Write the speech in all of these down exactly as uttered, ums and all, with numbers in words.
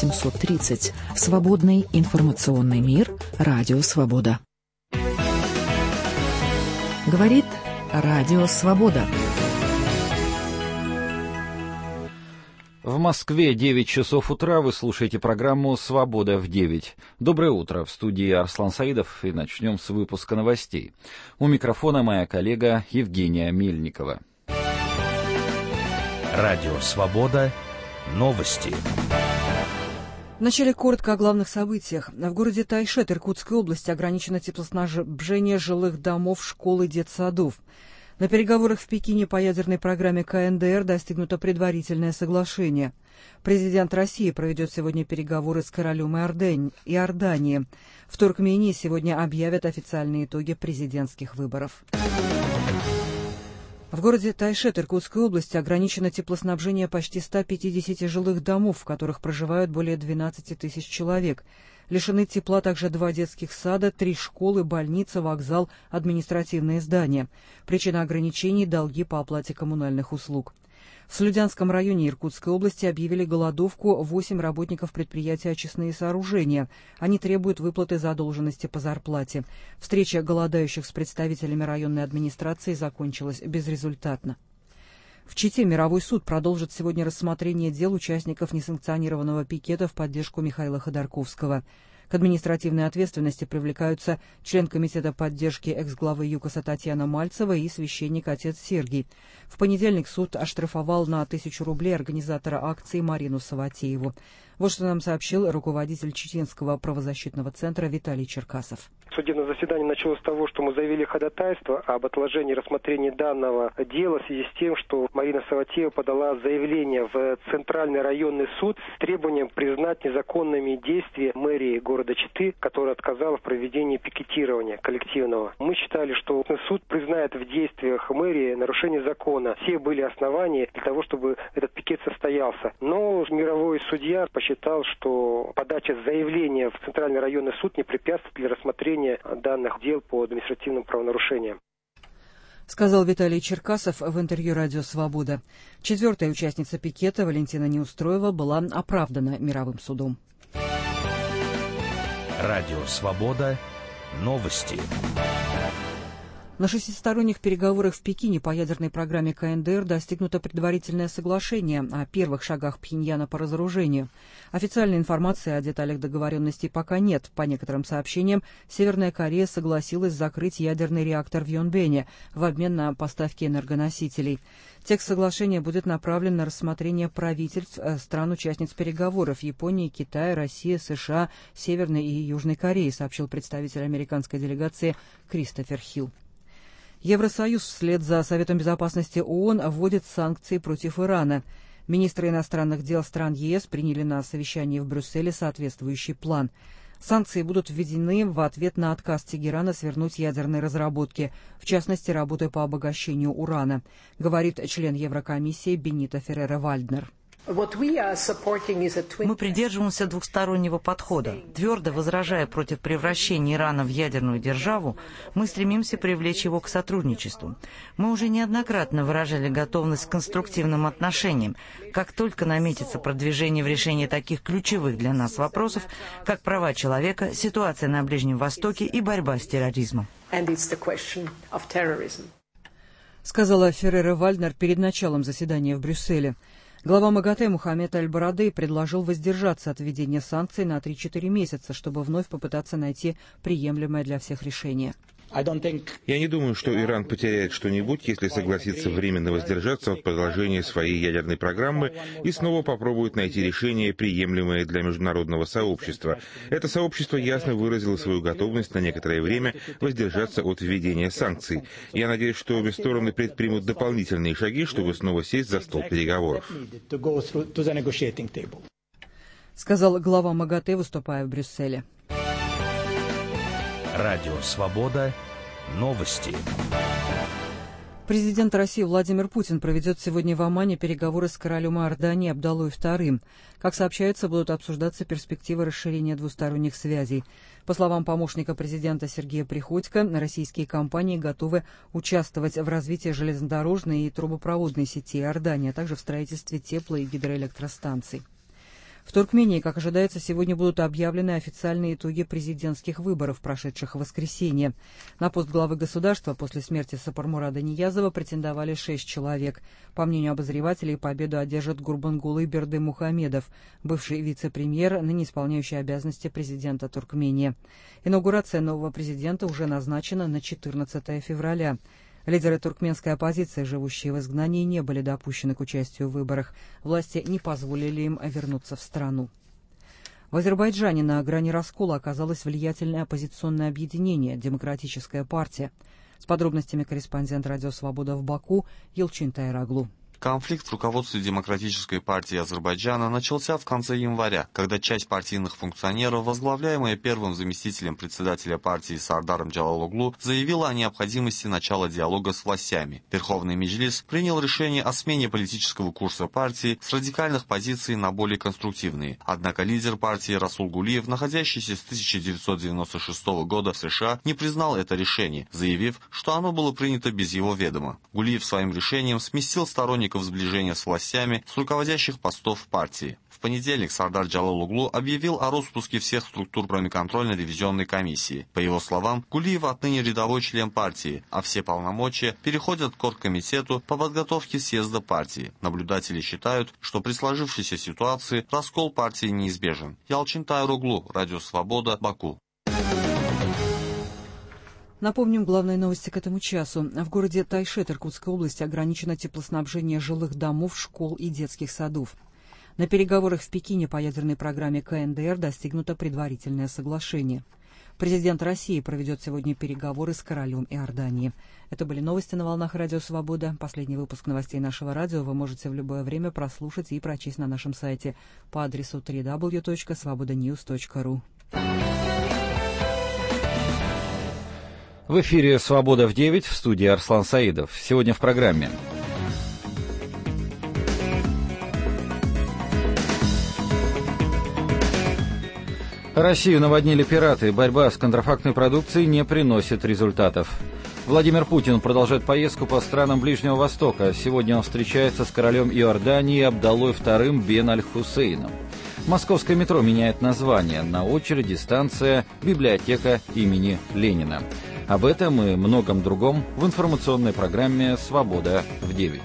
восемьсот тридцать. Свободный информационный мир. Радио Свобода. Говорит Радио Свобода. В Москве девять часов утра. Вы слушаете программу «Свобода в девять». Доброе утро. В студии Арслан Саидов. И начнем с выпуска новостей. У микрофона моя коллега Евгения Мельникова. Радио «Свобода». Новости. Вначале коротко о главных событиях. В городе Тайшет Иркутской области ограничено теплоснабжение жилых домов, школ и детсадов. На переговорах в Пекине по ядерной программе ка эн дэ эр достигнуто предварительное соглашение. Президент России проведет сегодня переговоры с королем Иордании. В Туркмении сегодня объявят официальные итоги президентских выборов. В городе Тайшет Иркутской области ограничено теплоснабжение почти ста пятидесяти жилых домов, в которых проживают более двенадцати тысяч человек. Лишены тепла также два детских сада, три школы, больница, вокзал, административные здания. Причина ограничений – долги по оплате коммунальных услуг. В Слюдянском районе Иркутской области объявили голодовку восемь работников предприятия «Очистные сооружения». Они требуют выплаты задолженности по зарплате. Встреча голодающих с представителями районной администрации закончилась безрезультатно. В Чите мировой суд продолжит сегодня рассмотрение дел участников несанкционированного пикета в поддержку Михаила Ходорковского. К административной ответственности привлекаются член комитета поддержки экс-главы ЮКОСа Татьяна Мальцева и священник отец Сергий. В понедельник суд оштрафовал на тысячу рублей организатора акции Марину Саватееву. Вот что нам сообщил руководитель Читинского правозащитного центра Виталий Черкасов. Судебное заседание началось с того, что мы заявили ходатайство об отложении рассмотрения данного дела в связи с тем, что Марина Саватеева подала заявление в Центральный районный суд с требованием признать незаконными действия мэрии города Читы, которая отказала в проведении пикетирования коллективного. Мы считали, что суд признает в действиях мэрии нарушение закона. Все были основания для того, чтобы этот пикет состоялся. Но мировой судья посчитал, что подача заявления в Центральный районный суд не препятствует для рассмотрения данных дел по административным правонарушениям. Сказал Виталий Черкасов в интервью «Радио Свобода». Четвертая участница пикета, Валентина Неустроева, была оправдана мировым судом. Радио Свобода. Новости. На шестисторонних переговорах в Пекине по ядерной программе ка эн дэ эр достигнуто предварительное соглашение о первых шагах Пхеньяна по разоружению. Официальной информации о деталях договоренностей пока нет. По некоторым сообщениям, Северная Корея согласилась закрыть ядерный реактор в Йонбэне в обмен на поставки энергоносителей. Текст соглашения будет направлен на рассмотрение правительств стран-участниц переговоров Японии, Китая, России, США, Северной и Южной Кореи, сообщил представитель американской делегации Кристофер Хилл. Евросоюз вслед за Советом безопасности ООН вводит санкции против Ирана. Министры иностранных дел стран е эс приняли на совещании в Брюсселе соответствующий план. Санкции будут введены в ответ на отказ Тегерана свернуть ядерные разработки, в частности, работы по обогащению урана, говорит член Еврокомиссии Бенито Феррера-Вальднер. Мы придерживаемся двухстороннего подхода. Твердо возражая против превращения Ирана в ядерную державу, мы стремимся привлечь его к сотрудничеству. Мы уже неоднократно выражали готовность к конструктивным отношениям, как только наметится продвижение в решении таких ключевых для нас вопросов, как права человека, ситуация на Ближнем Востоке и борьба с терроризмом. Сказала Феррера-Вальднер перед началом заседания в Брюсселе. Глава МАГАТЭ Мухаммед Аль-Барадей предложил воздержаться от введения санкций на три-четыре месяца, чтобы вновь попытаться найти приемлемое для всех решение. Я не думаю, что Иран потеряет что-нибудь, если согласится временно воздержаться от продолжения своей ядерной программы и снова попробует найти решение, приемлемое для международного сообщества. Это сообщество ясно выразило свою готовность на некоторое время воздержаться от введения санкций. Я надеюсь, что обе стороны предпримут дополнительные шаги, чтобы снова сесть за стол переговоров. Сказал глава МАГАТЭ, выступая в Брюсселе. Радио Свобода. Новости. Президент России Владимир Путин проведет сегодня в Омане переговоры с королем Иордании Абдаллой вторым. Как сообщается, будут обсуждаться перспективы расширения двусторонних связей. По словам помощника президента Сергея Приходько, российские компании готовы участвовать в развитии железнодорожной и трубопроводной сети Иордании, а также в строительстве тепло- и гидроэлектростанций. В Туркмении, как ожидается, сегодня будут объявлены официальные итоги президентских выборов, прошедших в воскресенье. На пост главы государства после смерти Сапармурада Ниязова претендовали шесть человек. По мнению обозревателей, победу одержит Гурбангулы Бердымухамедов, бывший вице-премьер, ныне исполняющий обязанности президента Туркмении. Инаугурация нового президента уже назначена на четырнадцатое февраля. Лидеры туркменской оппозиции, живущие в изгнании, не были допущены к участию в выборах. Власти не позволили им вернуться в страну. В Азербайджане на грани раскола оказалось влиятельное оппозиционное объединение «Демократическая партия». С подробностями корреспондент «Радио Свобода» в Баку Елчин Тайраглу. Конфликт в руководстве Демократической партии Азербайджана начался в конце января, когда часть партийных функционеров, возглавляемая первым заместителем председателя партии Сардаром Джалалоглу, заявила о необходимости начала диалога с властями. Верховный Меджлис принял решение о смене политического курса партии с радикальных позиций на более конструктивные. Однако лидер партии Расул Гулиев, находящийся с тысяча девятьсот девяносто шестого года в США, не признал это решение, заявив, что оно было принято без его ведома. Гулиев своим решением сместил сторонников сближения с властями с руководящих постов в партии. В понедельник Сардар Джалалоглу объявил о распуске всех структур промеконтрольно-ревизионной комиссии. По его словам, Гулиев отныне рядовой член партии, а все полномочия переходят к оргкомитету по подготовке съезда партии. Наблюдатели считают, что при сложившейся ситуации раскол партии неизбежен. Ялчин Тайраглу, Радио Свобода, Баку. Напомним главные новости к этому часу. В городе Тайшет Иркутской области ограничено теплоснабжение жилых домов, школ и детских садов. На переговорах в Пекине по ядерной программе ка эн дэ эр достигнуто предварительное соглашение. Президент России проведет сегодня переговоры с королем Иордании. Это были новости на волнах Радио Свобода. Последний выпуск новостей нашего радио вы можете в любое время прослушать и прочесть на нашем сайте по адресу дабл ю дабл ю дабл ю точка свобода ньюс точка ру. В эфире «Свобода в девять», в студии Арслан Саидов. Сегодня в программе. Россию наводнили пираты. Борьба с контрафактной продукцией не приносит результатов. Владимир Путин продолжает поездку по странам Ближнего Востока. Сегодня он встречается с королем Иордании Абдаллой вторым бен Аль-Хусейном. Московское метро меняет название. На очереди станция «Библиотека имени Ленина». Об этом и многом другом в информационной программе «Свобода в девять».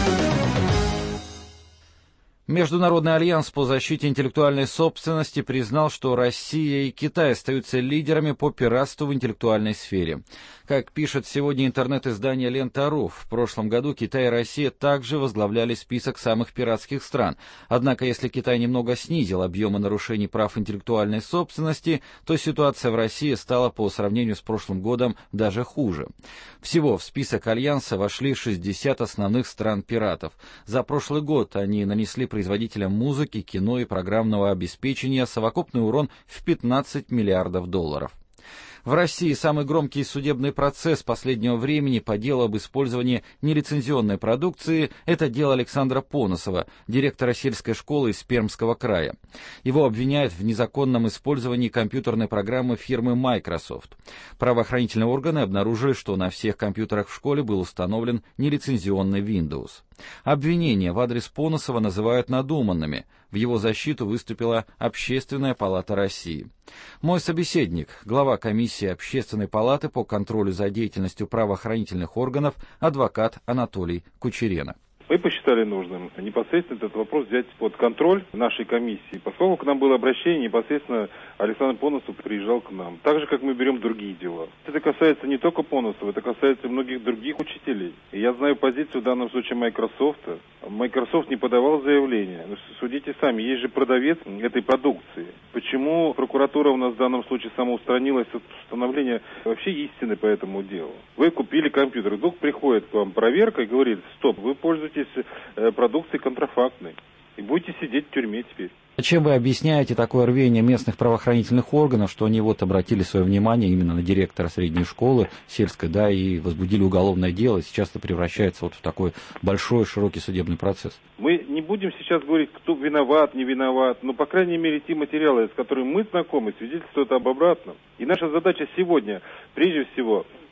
Международный альянс по защите интеллектуальной собственности признал, что Россия и Китай остаются лидерами по пиратству в интеллектуальной сфере. Как пишет сегодня интернет-издание «Лента.ру», в прошлом году Китай и Россия также возглавляли список самых пиратских стран. Однако, если Китай немного снизил объемы нарушений прав интеллектуальной собственности, то ситуация в России стала по сравнению с прошлым годом даже хуже. Всего в список альянса вошли шестьдесят основных стран-пиратов. За прошлый год они нанесли производителям музыки, кино и программного обеспечения совокупный урон в пятнадцать миллиардов долларов. В России самый громкий судебный процесс последнего времени по делу об использовании нелицензионной продукции – это дело Александра Поносова, директора сельской школы из Пермского края. Его обвиняют в незаконном использовании компьютерной программы фирмы Microsoft. Правоохранительные органы обнаружили, что на всех компьютерах в школе был установлен нелицензионный Windows. Обвинения в адрес Поносова называют надуманными. В его защиту выступила Общественная палата России. Мой собеседник, глава комиссии Общественной палаты по контролю за деятельностью правоохранительных органов, адвокат Анатолий Кучерена. Мы посчитали нужным непосредственно этот вопрос взять под контроль нашей комиссии, поскольку к нам было обращение, непосредственно Александр Поносов приезжал к нам. Так же, как мы берем другие дела. Это касается не только Поносова, это касается многих других учителей. И я знаю позицию в данном случае Microsoft. Microsoft не подавал заявление. Но судите сами, есть же продавец этой продукции. Почему прокуратура у нас в данном случае самоустранилась от установления вообще истины по этому делу? Вы купили компьютер, вдруг приходит к вам проверка и говорит: стоп, вы пользуетесь продукцией контрафактной и будете сидеть в тюрьме теперь. Чем вы объясняете такое рвение местных правоохранительных органов, что они вот обратили свое внимание именно на директора средней школы сельской, да, и возбудили уголовное дело, и сейчас это превращается вот в такой большой, широкий судебный процесс? Мы не будем сейчас говорить, кто виноват, не виноват, но, по крайней мере, те материалы, с которыми мы знакомы, свидетельствуют об обратном. И наша задача сегодня, прежде всего,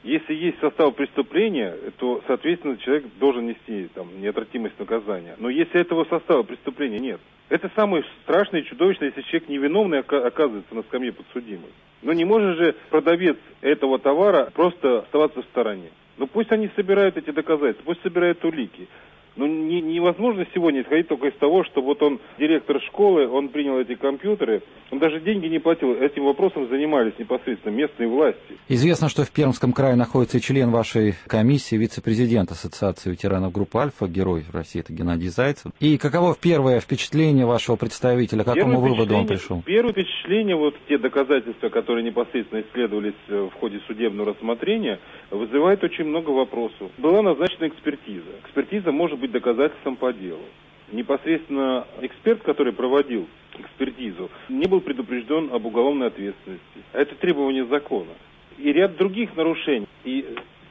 Если есть состав преступления, то, соответственно, человек должен нести там неотвратимость наказания. Но если этого состава преступления нет, это самое страшное и чудовищное, если человек невиновный оказывается на скамье подсудимых. Но не может же продавец этого товара просто оставаться в стороне. Ну пусть они собирают эти доказательства, пусть собирают улики. Но не, невозможно сегодня исходить только из того, что вот он директор школы, он принял эти компьютеры, он даже деньги не платил, этим вопросом занимались непосредственно местные власти. Известно, что в Пермском крае находится и член вашей комиссии, вице-президент Ассоциации ветеранов группы «Альфа», герой России, это Геннадий Зайцев. И каково первое впечатление вашего представителя, к какому выводу он пришел? Первое впечатление, вот те доказательства, которые непосредственно исследовались в ходе судебного рассмотрения, вызывает очень много вопросов. Была назначена экспертиза. Экспертиза может быть доказательством по делу. Непосредственно эксперт, который проводил экспертизу, не был предупрежден об уголовной ответственности. Это требование закона. И ряд других нарушений. И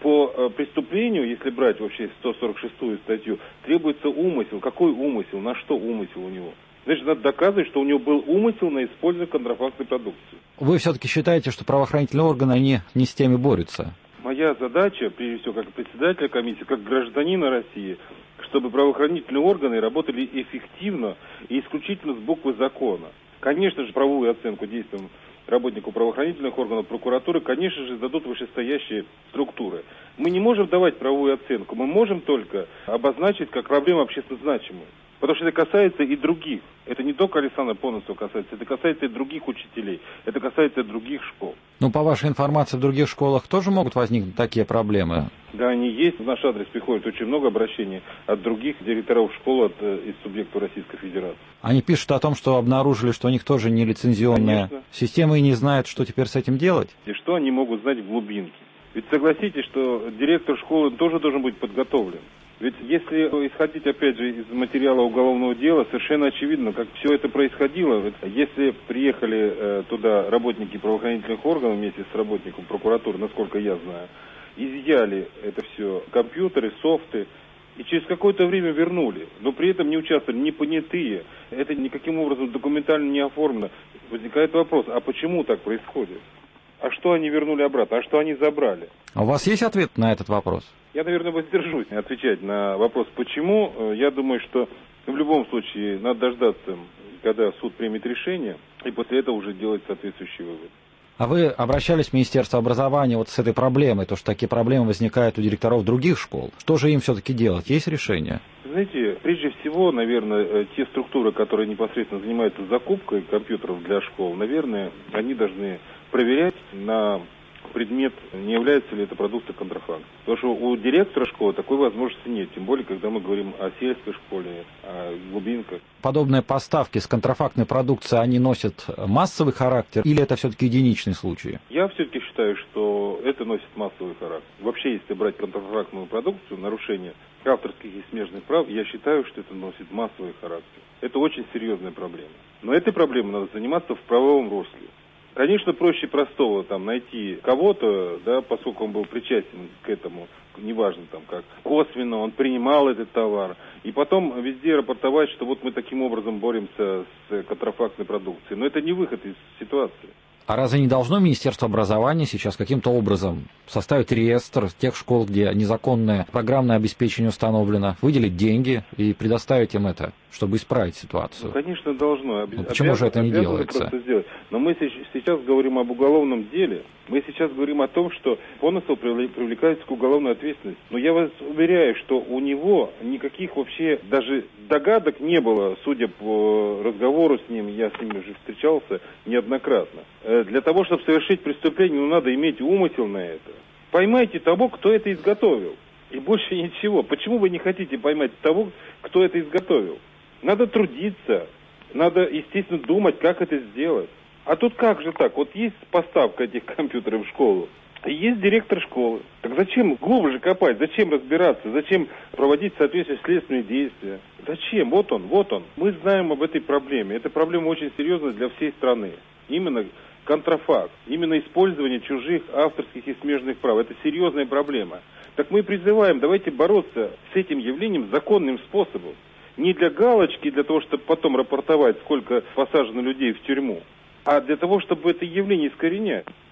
по преступлению, если брать вообще сто сорок шестую статью, требуется умысел. Какой умысел? На что умысел у него? Значит, надо доказывать, что у него был умысел на использование контрафактной продукции. Вы все-таки считаете, что правоохранительные органы, они не с теми борются? Моя задача, прежде всего, как председателя комиссии, как гражданина России, чтобы правоохранительные органы работали эффективно и исключительно с буквы закона. Конечно же, правовую оценку действиям работников правоохранительных органов, прокуратуры, конечно же, дадут вышестоящие структуры. Мы не можем давать правовую оценку, мы можем только обозначить как проблему общественно значимую. Потому что это касается и других. Это не только Александра Поносова касается, это касается и других учителей, это касается и других школ. Ну, по вашей информации, в других школах тоже могут возникнуть такие проблемы? Да, они есть. В наш адрес приходит очень много обращений от других директоров школ от, из субъектов Российской Федерации. Они пишут о том, что обнаружили, что у них тоже нелицензионная Конечно. Система и не знают, что теперь с этим делать? И что они могут знать в глубинке? Ведь согласитесь, что директор школы тоже должен быть подготовлен. Ведь если исходить, опять же, из материала уголовного дела, совершенно очевидно, как все это происходило. Если приехали э, туда работники правоохранительных органов вместе с работником прокуратуры, насколько я знаю, изъяли это все, компьютеры, софты, и через какое-то время вернули, но при этом не участвовали ни понятые, это никаким образом документально не оформлено. Возникает вопрос, а почему так происходит? А что они вернули обратно? А что они забрали? А у вас есть ответ на этот вопрос? Я, наверное, воздержусь отвечать на вопрос «почему?». Я думаю, что в любом случае надо дождаться, когда суд примет решение, и после этого уже делать соответствующий вывод. А вы обращались в Министерство образования вот с этой проблемой, то, что такие проблемы возникают у директоров других школ? Что же им все-таки делать? Есть решение? Знаете, прежде всего, наверное, те структуры, которые непосредственно занимаются закупкой компьютеров для школ, наверное, они должны проверять на предмет, не является ли это продукцией контрафакта. Потому что у директора школы такой возможности нет, тем более, когда мы говорим о сельской школе, о глубинках. Подобные поставки с контрафактной продукции, они носят массовый характер или это все-таки единичные случаи? Я все-таки считаю, что это носит массовый характер. Вообще, если брать контрафактную продукцию, нарушение авторских и смежных прав, я считаю, что это носит массовый характер. Это очень серьезная проблема. Но этой проблемой надо заниматься в правовом русле. Конечно, проще простого там найти кого-то, да, поскольку он был причастен к этому, неважно там как, косвенно он принимал этот товар, и потом везде рапортовать, что вот мы таким образом боремся с контрафактной продукцией. Но это не выход из ситуации. А разве не должно Министерство образования сейчас каким-то образом составить реестр тех школ, где незаконное программное обеспечение установлено, выделить деньги и предоставить им это, чтобы исправить ситуацию? Ну, конечно, должно. Ну, почему же это не делается? Но мы сейчас говорим об уголовном деле. Мы сейчас говорим о том, что Поносов привлекается к уголовной ответственности. Но я вас уверяю, что у него никаких вообще даже догадок не было, судя по разговору с ним, я с ним уже встречался неоднократно. Для того, чтобы совершить преступление, ну, надо иметь умысел на это. Поймайте того, кто это изготовил. И больше ничего. Почему вы не хотите поймать того, кто это изготовил? Надо трудиться. Надо, естественно, думать, как это сделать. А тут как же так? Вот есть поставка этих компьютеров в школу, и есть директор школы. Так зачем глубже копать? Зачем разбираться? Зачем проводить соответствующие следственные действия? Зачем? Вот он, вот он. Мы знаем об этой проблеме. Эта проблема очень серьезная для всей страны. Именно контрафакт, именно использование чужих авторских и смежных прав. Это серьезная проблема. Так мы призываем, давайте бороться с этим явлением законным способом. Не для галочки, для того, чтобы потом рапортовать, сколько посажено людей в тюрьму, а для того, чтобы это явление искоренять.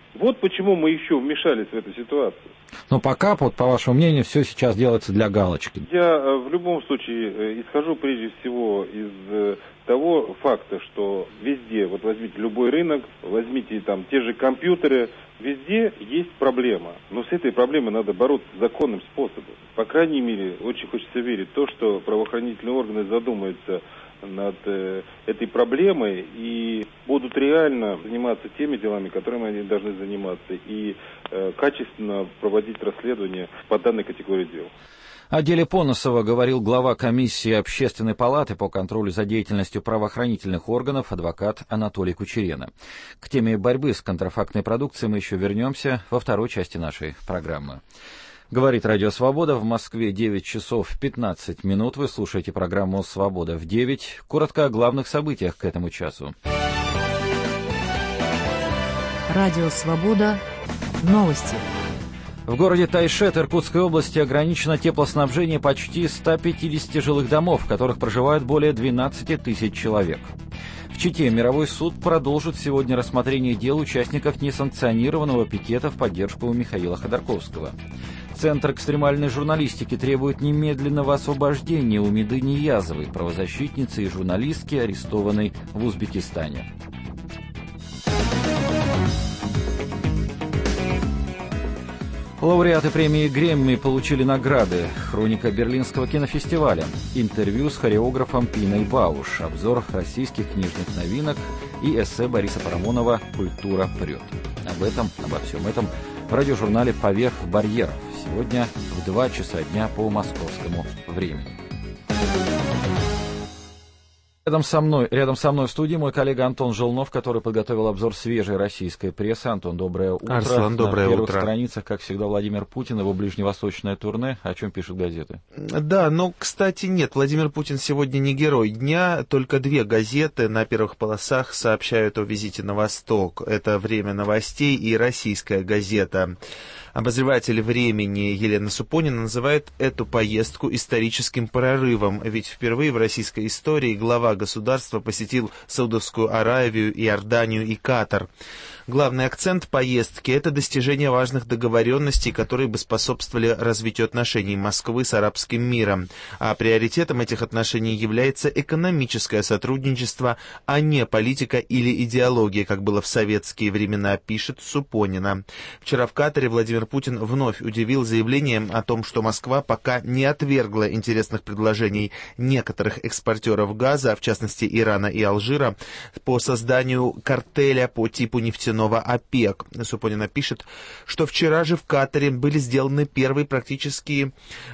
Вот почему мы еще вмешались в эту ситуацию. Но пока, вот, по вашему мнению, все сейчас делается для галочки. Я в любом случае исхожу прежде всего из того факта, что везде, вот возьмите любой рынок, возьмите там те же компьютеры, везде есть проблема. Но с этой проблемой надо бороться законным способом. По крайней мере, очень хочется верить в то, что правоохранительные органы задумаются над э, этой проблемой и будут реально заниматься теми делами, которыми они должны заниматься, и э, качественно проводить расследование по данной категории дел. О деле Поносова говорил глава комиссии Общественной палаты по контролю за деятельностью правоохранительных органов адвокат Анатолий Кучерена. К теме борьбы с контрафактной продукцией мы еще вернемся во второй части нашей программы. Говорит Радио Свобода, в Москве девять часов пятнадцать минут. Вы слушаете программу «Свобода в девять». Коротко о главных событиях к этому часу. Радио Свобода. Новости. В городе Тайшет Иркутской области ограничено теплоснабжение почти ста пятидесяти жилых домов, в которых проживают более двенадцати тысяч человек. В Чите мировой суд продолжит сегодня рассмотрение дел участников несанкционированного пикета в поддержку Михаила Ходорковского. Центр экстремальной журналистики требует немедленного освобождения Умиды Ниязовой, правозащитницы и журналистки, арестованной в Узбекистане. Лауреаты премии Грэмми получили награды. Хроника Берлинского кинофестиваля. Интервью с хореографом Пиной Бауш. Обзор российских книжных новинок и эссе Бориса Парамонова «Культура прет». Об этом, обо всем этом в радиожурнале «Поверх барьеров». Сегодня в два часа дня по московскому времени. Рядом со мной, рядом со мной в студии мой коллега Антон Желнов, который подготовил обзор свежей российской прессы. Антон, доброе утро. Арслан, доброе На первых утро. страницах, как всегда, Владимир Путин, его ближневосточное турне. О чем пишут газеты? Да, но, кстати, нет, Владимир Путин сегодня не герой дня. Только две газеты на первых полосах сообщают о визите на Восток. Это «Время новостей» и «Российская газета». Обозреватель «Времени» Елена Супонина называет эту поездку историческим прорывом, ведь впервые в российской истории глава государства посетил Саудовскую Аравию, Иорданию и Катар. Главный акцент поездки – это достижение важных договоренностей, которые бы способствовали развитию отношений Москвы с арабским миром. А приоритетом этих отношений является экономическое сотрудничество, а не политика или идеология, как было в советские времена, пишет Супонина. Вчера в Катаре Владимир Путин вновь удивил заявлением о том, что Москва пока не отвергла интересных предложений некоторых экспортеров газа, в частности Ирана и Алжира, по созданию картеля по типу нефтяного ОПЕК. Супонина пишет, что вчера же в Катаре были сделаны первые практические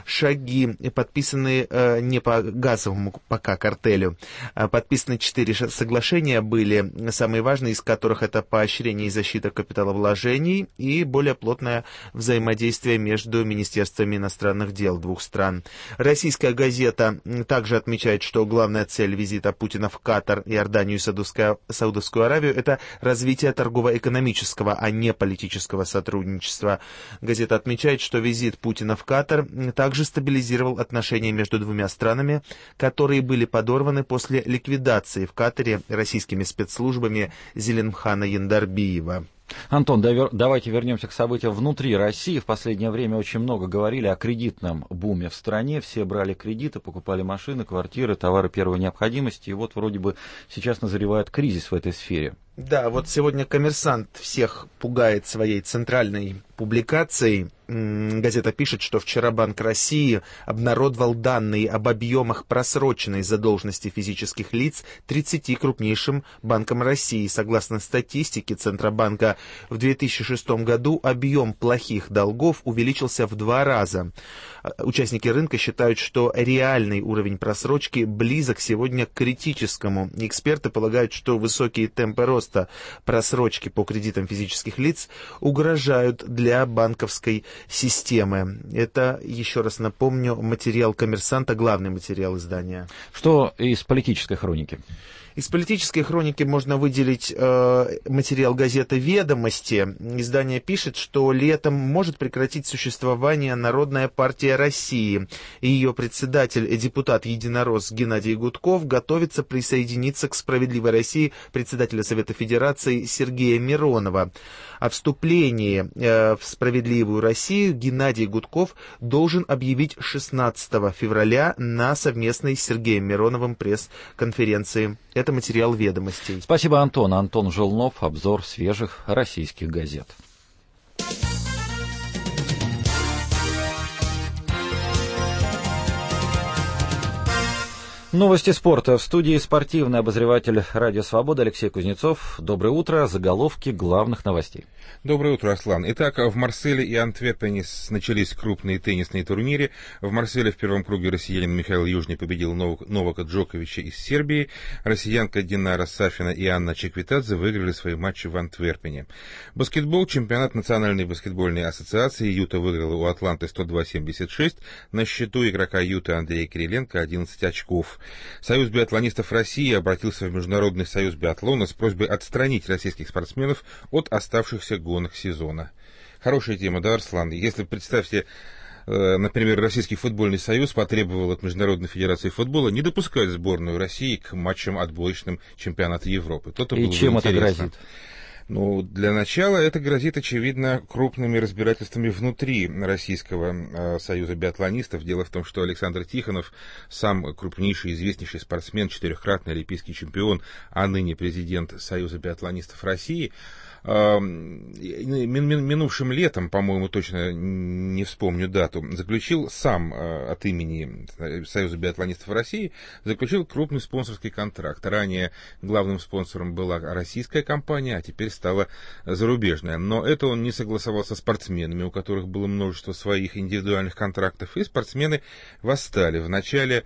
шаги, подписанные э, не по газовому пока картелю. Подписаны четыре соглашения были, самые важные из которых это поощрение и защита капиталовложений и более плотное взаимодействие между министерствами иностранных дел двух стран. Российская газета также отмечает, что главная цель визита Путина в Катар, Иорданию и Саудовскую Аравию – это развитие торгово-экономического, а не политического сотрудничества. Газета отмечает, что визит Путина в Катар также стабилизировал отношения между двумя странами, которые были подорваны после ликвидации в Катаре российскими спецслужбами Зелимхана Яндарбиева. Антон, давайте вернемся к событиям внутри России. В последнее время очень много говорили о кредитном буме в стране. Все брали кредиты, покупали машины, квартиры, товары первой необходимости. И вот вроде бы сейчас назревает кризис в этой сфере. Да, вот сегодня «Коммерсант» всех пугает своей центральной публикацией. Газета пишет, что вчера Банк России обнародовал данные об объемах просроченной задолженности физических лиц тридцати крупнейшим банкам России. Согласно статистике Центробанка, в две тысячи шестом году объем плохих долгов увеличился в два раза. Участники рынка считают, что реальный уровень просрочки близок сегодня к критическому. Эксперты полагают, что высокие темпы роста просрочки по кредитам физических лиц угрожают для банковской системы. Это, еще раз напомню, материал «Коммерсанта», главный материал издания. Что из политической хроники? Из политической хроники можно выделить э, материал газеты «Ведомости». Издание пишет, что летом может прекратить существование Народная партия России. И ее председатель, депутат-единорос Геннадий Гудков готовится присоединиться к «Справедливой России» председателя Совета Федерации Сергея Миронова. О вступлении э, в «Справедливую Россию» Геннадий Гудков должен объявить шестнадцатого февраля на совместной с Сергеем Мироновым пресс-конференции. Это материал «Ведомостей». Спасибо, Антон. Антон Желнов. Обзор свежих российских газет. Новости спорта. В студии спортивный обозреватель «Радио Свобода» Алексей Кузнецов. Доброе утро. Заголовки главных новостей. Доброе утро, Аслан. Итак, в Марселе и Антверпене начались крупные теннисные турниры. В Марселе в первом круге россиянин Михаил Южный победил Новака Джоковича из Сербии. Россиянка Динара Сафина и Анна Чеквитадзе выиграли свои матчи в Антверпене. Баскетбол. Чемпионат Национальной баскетбольной ассоциации. Юта выиграла у Атланты сто два семьдесят шесть. На счету игрока Юты Андрея Кириленко одиннадцать очков. Союз биатлонистов России обратился в Международный союз биатлона с просьбой отстранить российских спортсменов от оставшихся гонок сезона. Хорошая тема, да, Арслан? Если, представьте, например, Российский футбольный союз потребовал от Международной федерации футбола не допускать сборную России к матчам отборочным чемпионата Европы. То-то И чем это грозит? Ну, для начала это грозит, очевидно, крупными разбирательствами внутри Российского э, союза биатлонистов. Дело в том, что Александр Тихонов, сам крупнейший, известнейший спортсмен, четырехкратный олимпийский чемпион, а ныне президент Союза биатлонистов России, э, минувшим летом, по-моему, точно не вспомню дату, заключил сам э, от имени Союза биатлонистов России, заключил крупный спонсорский контракт. Ранее главным спонсором была российская компания, а теперь стала зарубежная. Но это он не согласовал со спортсменами, у которых было множество своих индивидуальных контрактов, и спортсмены восстали. В начале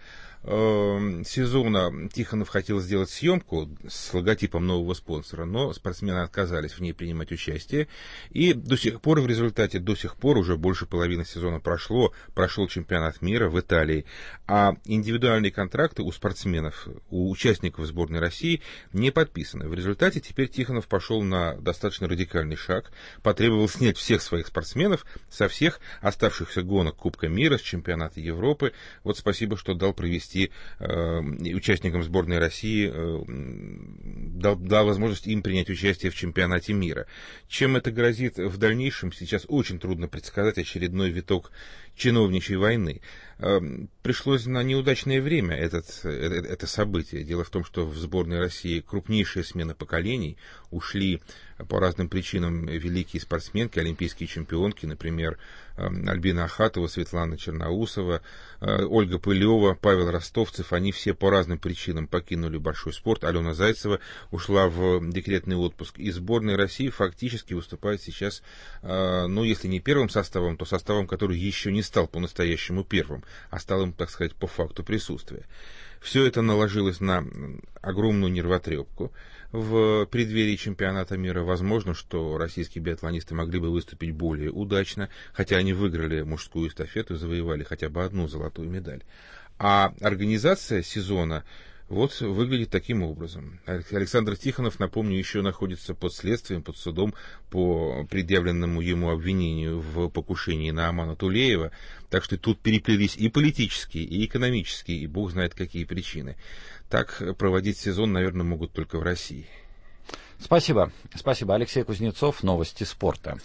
э, сезона Тихонов хотел сделать съемку с логотипом нового спонсора, но спортсмены отказались в ней принимать участие, и до сих пор, в результате, до сих пор уже больше половины сезона прошло, прошел чемпионат мира в Италии, а индивидуальные контракты у спортсменов, у участников сборной России не подписаны. В результате теперь Тихонов пошел на достаточно радикальный шаг, потребовал снять всех своих спортсменов со всех оставшихся гонок Кубка мира, с чемпионата Европы. Вот спасибо, что дал провести э, участникам сборной России, э, дал, дал возможность им принять участие в чемпионате мира. Чем это грозит в дальнейшем, сейчас очень трудно предсказать. Очередной виток чиновничьей войны. Пришлось на неудачное время этот, это, это событие. Дело в том, что в сборной России крупнейшая смена поколений, ушли по разным причинам великие спортсменки, олимпийские чемпионки, например, Альбина Ахатова, Светлана Черноусова, Ольга Пылева, Павел Ростовцев. Они все по разным причинам покинули большой спорт. Алена Зайцева ушла в декретный отпуск. И сборная России фактически выступает сейчас, ну, если не первым составом, то составом, который еще не стал по-настоящему первым, а стал им, так сказать, по факту присутствия. Все это наложилось на огромную нервотрепку. В преддверии чемпионата мира возможно, что российские биатлонисты могли бы выступить более удачно, хотя они выиграли мужскую эстафету и завоевали хотя бы одну золотую медаль. А организация сезона вот выглядит таким образом. Александр Тихонов, напомню, еще находится под следствием, под судом по предъявленному ему обвинению в покушении на Амана Тулеева. Так что тут переплелись и политические, и экономические, и бог знает какие причины. Так проводить сезон, наверное, могут только в России. Спасибо. Спасибо. Алексей Кузнецов, новости спорта.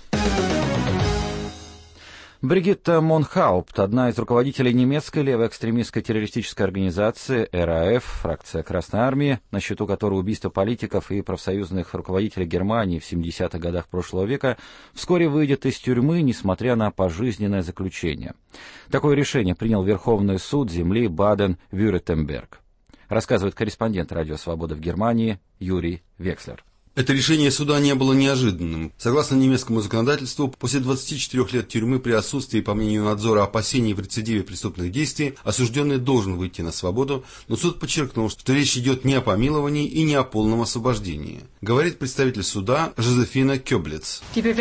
Бригитта Монхаупт, одна из руководителей немецкой левой экстремистской террористической организации эр а эф, фракция Красной Армии, на счету которой убийство политиков и профсоюзных руководителей Германии в семидесятых годах прошлого века, вскоре выйдет из тюрьмы, несмотря на пожизненное заключение. Такое решение принял Верховный суд земли Баден-Вюртемберг. Рассказывает корреспондент Радио Свобода в Германии Юрий Векслер. Это решение суда не было неожиданным. Согласно немецкому законодательству, после двадцати четырёх лет тюрьмы при отсутствии, по мнению надзора, опасений в рецидиве преступных действий, осужденный должен выйти на свободу, но суд подчеркнул, что речь идет не о помиловании и не о полном освобождении. Говорит представитель суда Жозефина Кёблец.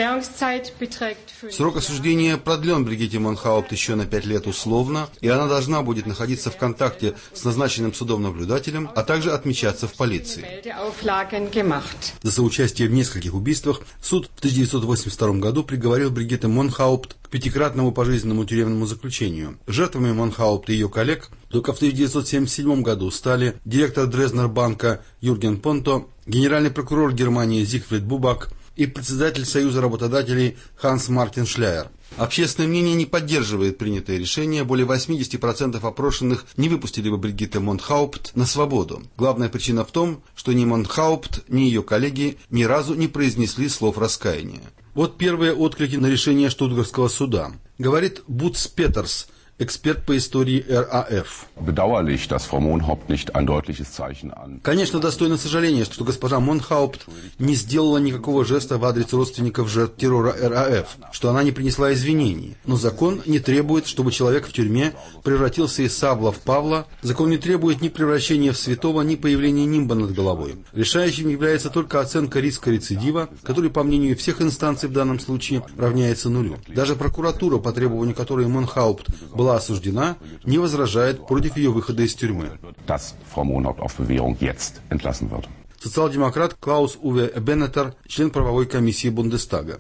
Срок осуждения продлен Бригитте Монхаупт еще на пять лет условно, и она должна будет находиться в контакте с назначенным судом наблюдателем, а также отмечаться в полиции. За соучастие в нескольких убийствах суд в тысяча девятьсот восемьдесят втором году приговорил Бригитте Монхаупт к пятикратному пожизненному тюремному заключению. Жертвами Монхаупт и ее коллег только в тысяча девятьсот семьдесят седьмом году стали директор Дрезднер-банка Юрген Понто, генеральный прокурор Германии Зигфрид Бубак и председатель Союза работодателей Ханс Мартин Шляер. Общественное мнение не поддерживает принятое решение. Более восемьдесят процентов опрошенных не выпустили бы Бригитте Монхаупт на свободу. Главная причина в том, что ни Монхаупт, ни ее коллеги ни разу не произнесли слов раскаяния. Вот первые отклики на решение Штутгарского суда. Говорит Буц Петерс, эксперт по истории эр а эф. Конечно, достойно сожаления, что госпожа Монхаупт не сделала никакого жеста в адрес родственников жертв террора эр а эф, что она не принесла извинений. Но закон не требует, чтобы человек в тюрьме превратился из Савла в Павла. Закон не требует ни превращения в святого, ни появления нимба над головой. Решающим является только оценка риска рецидива, который, по мнению всех инстанций в данном случае, равняется нулю. Даже прокуратура, по требованию которой Монхаупт была осуждена, не возражает против ее выхода из тюрьмы. Социал-демократ Клаус Уве Беннетер, член правовой комиссии Бундестага.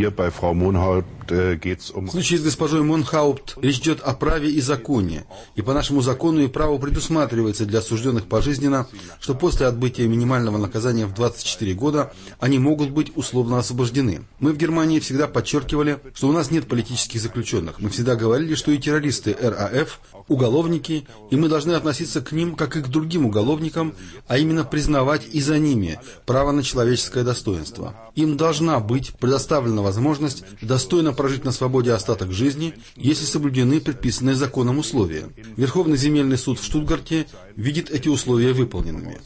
В случае с госпожой Монхаупт речь идет о праве и законе, и по нашему закону и праву предусматривается для осужденных пожизненно, что после отбытия минимального наказания в двадцать четыре года они могут быть условно освобождены. Мы в Германии всегда подчеркивали, что у нас нет политических заключенных. Мы всегда говорили, что и террористы эр а эф – уголовники, и мы должны относиться к ним, как и к другим уголовникам, а именно признавать и за ними право на человеческое достоинство. Им должна быть предоставлена возможность достойно прожить на свободе остаток жизни, если соблюдены предписанные законом условия. Верховный земельный суд в Штутгарте видит эти условия выполненными.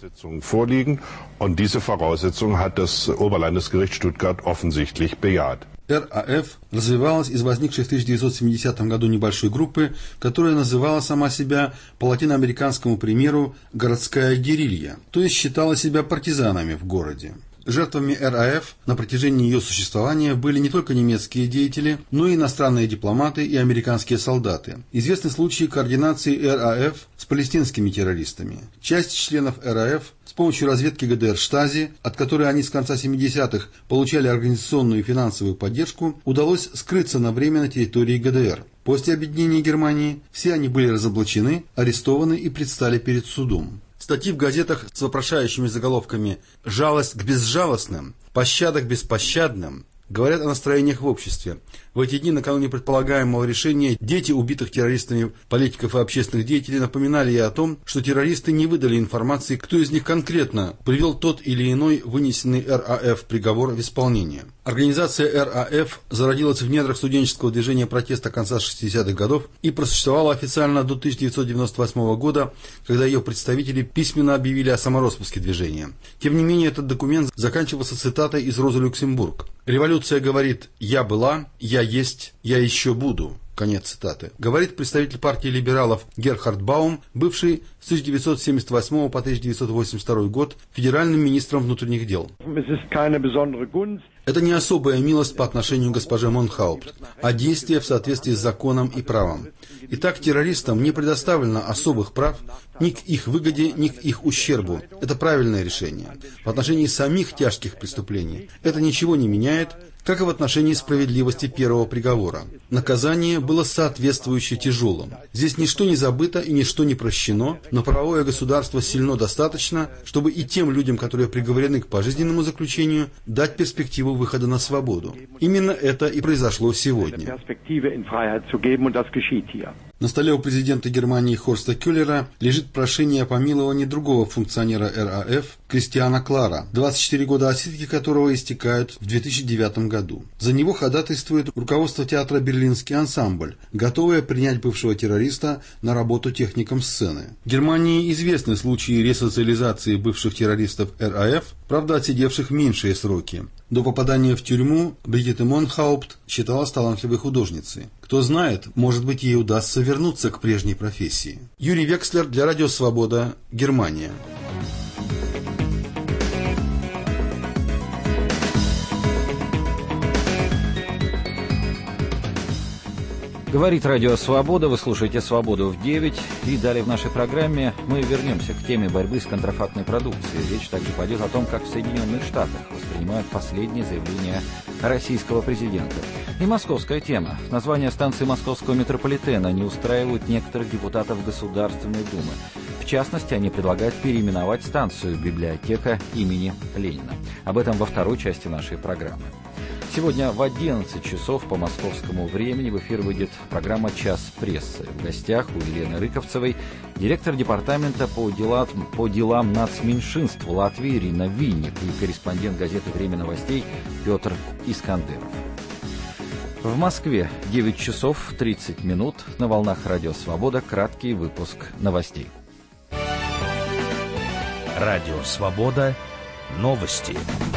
эр а эф развивалась из возникшей в тысяча девятьсот семидесятом году небольшой группы, которая называла сама себя по латиноамериканскому примеру «городская герилья», то есть считала себя партизанами в городе. Жертвами эр а эф на протяжении ее существования были не только немецкие деятели, но и иностранные дипломаты и американские солдаты. Известны случаи координации эр а эф с палестинскими террористами. Часть членов эр а эф с помощью разведки гэ дэ эр Штази, от которой они с конца семидесятых получали организационную и финансовую поддержку, удалось скрыться на время на территории гэ дэ эр. После объединения Германии все они были разоблачены, арестованы и предстали перед судом. Статьи в газетах с вопрошающими заголовками «Жалость к безжалостным», «Пощада к беспощадным» говорят о настроениях в обществе. В эти дни, накануне предполагаемого решения, дети убитых террористами политиков и общественных деятелей напоминали ей о том, что террористы не выдали информации, кто из них конкретно привел тот или иной вынесенный эр а эф приговор в исполнение. Организация эр а эф зародилась в недрах студенческого движения протеста конца шестидесятых годов и просуществовала официально до тысяча девятьсот девяносто восьмого года, когда ее представители письменно объявили о самороспуске движения. Тем не менее, этот документ заканчивался цитатой из Розы Люксембург. «Революция говорит «я была», «я есть», «я еще буду». Конец цитаты. Говорит представитель партии либералов Герхард Баум, бывший с тысяча девятьсот семьдесят восьмого по тысяча девятьсот восемьдесят второй год федеральным министром внутренних дел. Это не особая милость по отношению к госпоже Монхаупт, а действие в соответствии с законом и правом. Итак, террористам не предоставлено особых прав ни к их выгоде, ни к их ущербу. Это правильное решение. В отношении самих тяжких преступлений это ничего не меняет, как и в отношении справедливости первого приговора. Наказание было соответствующе тяжелым. Здесь ничто не забыто и ничто не прощено, но правовое государство сильно достаточно, чтобы и тем людям, которые приговорены к пожизненному заключению, дать перспективу выхода на свободу. Именно это и произошло сегодня. На столе у президента Германии Хорста Кюллера лежит прошение о помиловании другого функционера эр а эф Кристиана Клара, двадцать четыре года отсидки которого истекают в две тысячи девятом году. За него ходатайствует руководство театра «Берлинский ансамбль», готовое принять бывшего террориста на работу техником сцены. В Германии известны случаи ресоциализации бывших террористов эр а эф, правда отсидевших меньшие сроки. До попадания в тюрьму Бригитте Монхаупт считалась талантливой художницей. Кто знает, может быть, ей удастся вернуться к прежней профессии. Юрий Векслер для Радио Свобода, Германия. Говорит Радио Свобода, вы слушаете «Свободу в девять», и далее в нашей программе мы вернемся к теме борьбы с контрафактной продукцией. Речь также пойдет о том, как в Соединенных Штатах воспринимают последние заявления российского президента. И московская тема. Название станции московского метрополитена не устраивают некоторых депутатов Государственной Думы. В частности, они предлагают переименовать станцию «Библиотека имени Ленина». Об этом во второй части нашей программы. Сегодня в одиннадцать часов по московскому времени в эфир выйдет программа «Час прессы». В гостях у Елены Рыковцевой директор департамента по делам, по делам нацменьшинств Латвии Ирина Винник и корреспондент газеты «Время новостей» Петр Искандеров. В Москве девять часов тридцать минут. На волнах Радио Свобода краткий выпуск новостей. Радио Свобода. Новости.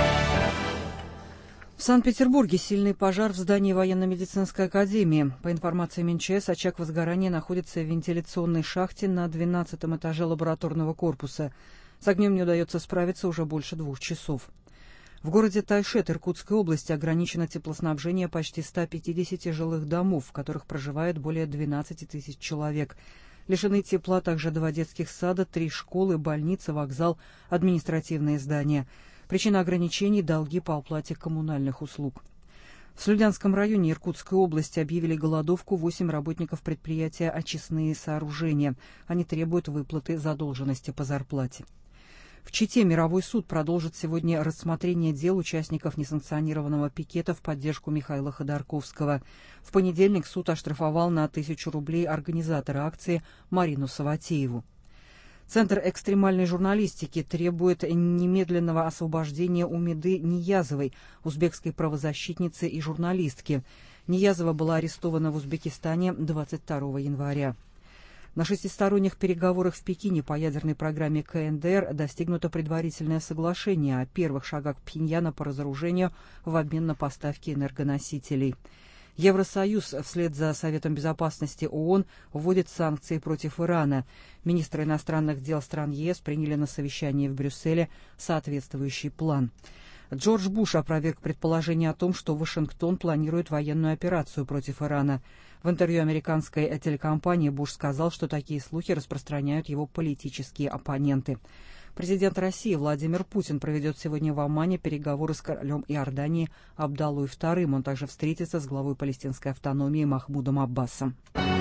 В Санкт-Петербурге сильный пожар в здании военно-медицинской академии. По информации МЧС, очаг возгорания находится в вентиляционной шахте на двенадцатом этаже лабораторного корпуса. С огнем не удается справиться уже больше двух часов. В городе Тайшет Иркутской области ограничено теплоснабжение почти ста пятидесяти жилых домов, в которых проживает более двенадцати тысяч человек. Лишены тепла также два детских сада, три школы, больница, вокзал, административные здания. Причина ограничений – долги по оплате коммунальных услуг. В Слюдянском районе Иркутской области объявили голодовку восемь работников предприятия «Очистные сооружения». Они требуют выплаты задолженности по зарплате. В Чите мировой суд продолжит сегодня рассмотрение дел участников несанкционированного пикета в поддержку Михаила Ходорковского. В понедельник суд оштрафовал на тысячу рублей организатора акции Марину Саватееву. Центр экстремальной журналистики требует немедленного освобождения Умиды Ниязовой, узбекской правозащитницы и журналистки. Ниязова была арестована в Узбекистане двадцать второго января. На шестисторонних переговорах в Пекине по ядерной программе ка эн дэ эр достигнуто предварительное соглашение о первых шагах Пхеньяна по разоружению в обмен на поставки энергоносителей. Евросоюз вслед за Советом безопасности ООН вводит санкции против Ирана. Министры иностранных дел стран ЕС приняли на совещании в Брюсселе соответствующий план. Джордж Буш опроверг предположение о том, что Вашингтон планирует военную операцию против Ирана. В интервью американской телекомпании Буш сказал, что такие слухи распространяют его политические оппоненты. Президент России Владимир Путин проведет сегодня в Омане переговоры с королем Иордании Абдаллой вторым. Он также встретится с главой палестинской автономии Махмудом Аббасом.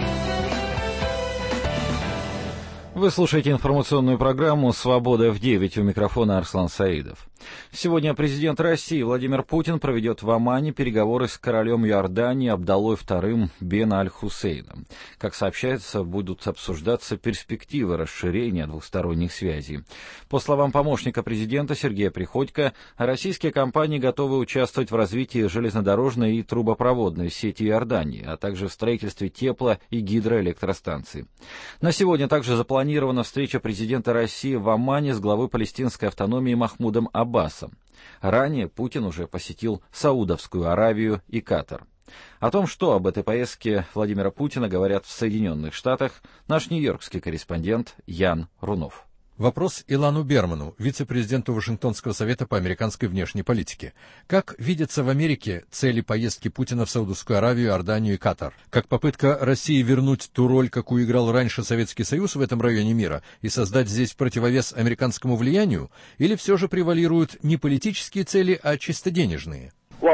Вы слушаете информационную программу «Свобода в девять», у микрофона Арслан Саидов. Сегодня президент России Владимир Путин проведет в Омане переговоры с королем Иордании Абдаллой вторым бен Аль-Хусейном. Как сообщается, будут обсуждаться перспективы расширения двусторонних связей. По словам помощника президента Сергея Приходько, российские компании готовы участвовать в развитии железнодорожной и трубопроводной сети Иордании, а также в строительстве тепло- и гидроэлектростанций. На сегодня также запланирована встреча президента России в Омане с главой палестинской автономии Махмудом Аббасом. Ранее Путин уже посетил Саудовскую Аравию и Катар. О том, что об этой поездке Владимира Путина говорят в Соединенных Штатах, наш нью-йоркский корреспондент Ян Рунов. Вопрос Илану Берману, вице-президенту Вашингтонского совета по американской внешней политике. Как видятся в Америке цели поездки Путина в Саудовскую Аравию, Иорданию и Катар? Как попытка России вернуть ту роль, какую играл раньше Советский Союз в этом районе мира, и создать здесь противовес американскому влиянию? Или все же превалируют не политические цели, а чисто денежные?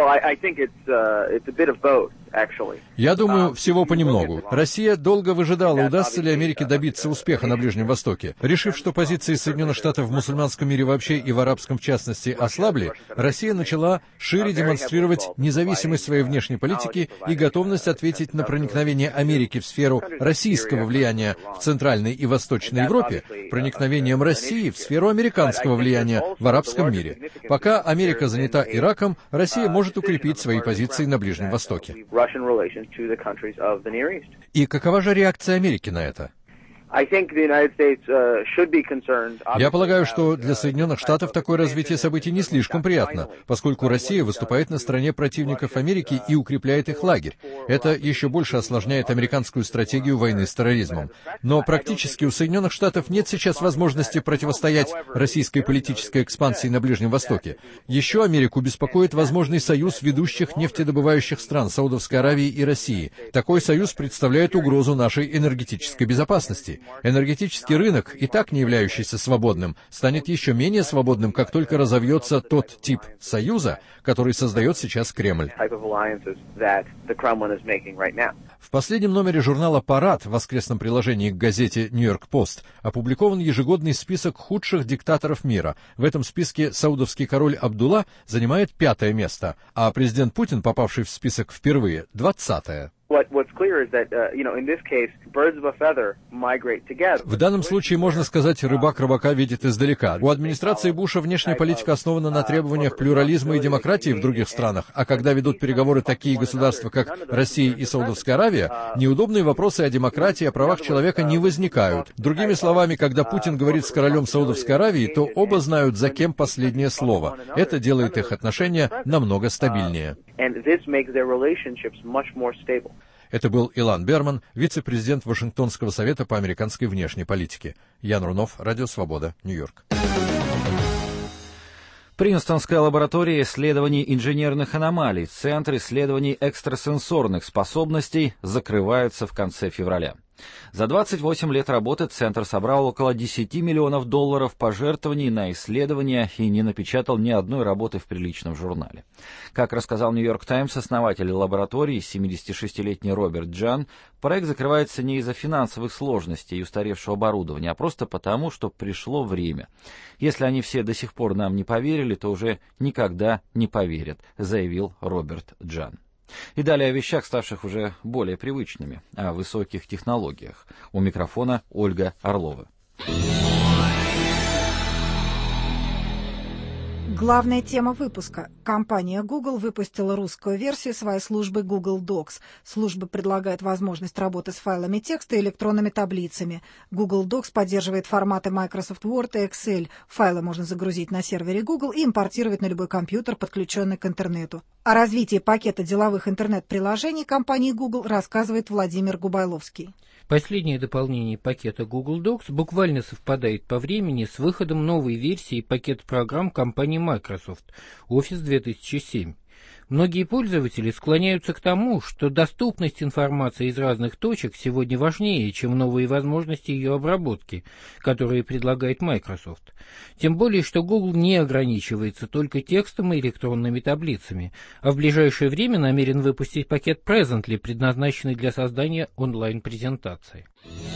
Я думаю, всего понемногу. Россия долго выжидала, удастся ли Америке добиться успеха на Ближнем Востоке. Решив, что позиции Соединенных Штатов в мусульманском мире вообще и в арабском в частности ослабли, Россия начала шире демонстрировать независимость своей внешней политики и готовность ответить на проникновение Америки в сферу российского влияния в Центральной и Восточной Европе проникновением России в сферу американского влияния в арабском мире. Пока Америка занята Ираком, Россия может укрепить свои позиции на Ближнем Востоке. И какова же реакция Америки на это? Я полагаю, что для Соединенных Штатов такое развитие событий не слишком приятно, поскольку Россия выступает на стороне противников Америки и укрепляет их лагерь. Это еще больше осложняет американскую стратегию войны с терроризмом. Но практически у Соединенных Штатов нет сейчас возможности противостоять российской политической экспансии на Ближнем Востоке. Еще Америку беспокоит возможный союз ведущих нефтедобывающих стран Саудовской Аравии и России. Такой союз представляет угрозу нашей энергетической безопасности. Энергетический рынок, и так не являющийся свободным, станет еще менее свободным, как только разовьется тот тип союза, который создает сейчас Кремль. В последнем номере журнала «Парад» в воскресном приложении к газете «Нью-Йорк Пост» опубликован ежегодный список худших диктаторов мира. В этом списке саудовский король Абдулла занимает пятое место, а президент Путин, попавший в список впервые, двадцатое. В данном случае, можно сказать, рыбак рыбака видит издалека. У администрации Буша внешняя политика основана на требованиях плюрализма и демократии в других странах, а когда ведут переговоры такие государства, как Россия и Саудовская Аравия, неудобные вопросы о демократии и о правах человека не возникают. Другими словами, когда Путин говорит с королем Саудовской Аравии, то оба знают, за кем последнее слово. Это делает их отношения намного стабильнее. Это был Илан Берман, вице-президент Вашингтонского совета по американской внешней политике. Ян Рунов, Радио Свобода, Нью-Йорк. Принстонская лаборатория исследований инженерных аномалий, Центр исследований экстрасенсорных способностей закрывается в конце февраля. За двадцать восемь лет работы Центр собрал около десяти миллионов долларов пожертвований на исследования и не напечатал ни одной работы в приличном журнале. Как рассказал «Нью-Йорк Таймс» основатель лаборатории, семидесятишестилетний Роберт Джан, проект закрывается не из-за финансовых сложностей и устаревшего оборудования, а просто потому, что пришло время. Если они все до сих пор нам не поверили, то уже никогда не поверят, заявил Роберт Джан. И далее о вещах, ставших уже более привычными, о высоких технологиях. У микрофона Ольга Орлова. Главная тема выпуска. Компания Google выпустила русскую версию своей службы Google Docs. Служба предлагает возможность работы с файлами текста и электронными таблицами. Google Docs поддерживает форматы Microsoft Word и Excel. Файлы можно загрузить на сервере Google и импортировать на любой компьютер, подключенный к интернету. О развитии пакета деловых интернет-приложений компании Google рассказывает Владимир Губайловский. Последнее дополнение пакета Google Docs буквально совпадает по времени с выходом новой версии пакета программ компании Microsoft Office две тысячи семь. Многие пользователи склоняются к тому, что доступность информации из разных точек сегодня важнее, чем новые возможности ее обработки, которые предлагает Microsoft. Тем более, что Google не ограничивается только текстом и электронными таблицами, а в ближайшее время намерен выпустить пакет Presently, предназначенный для создания онлайн-презентаций.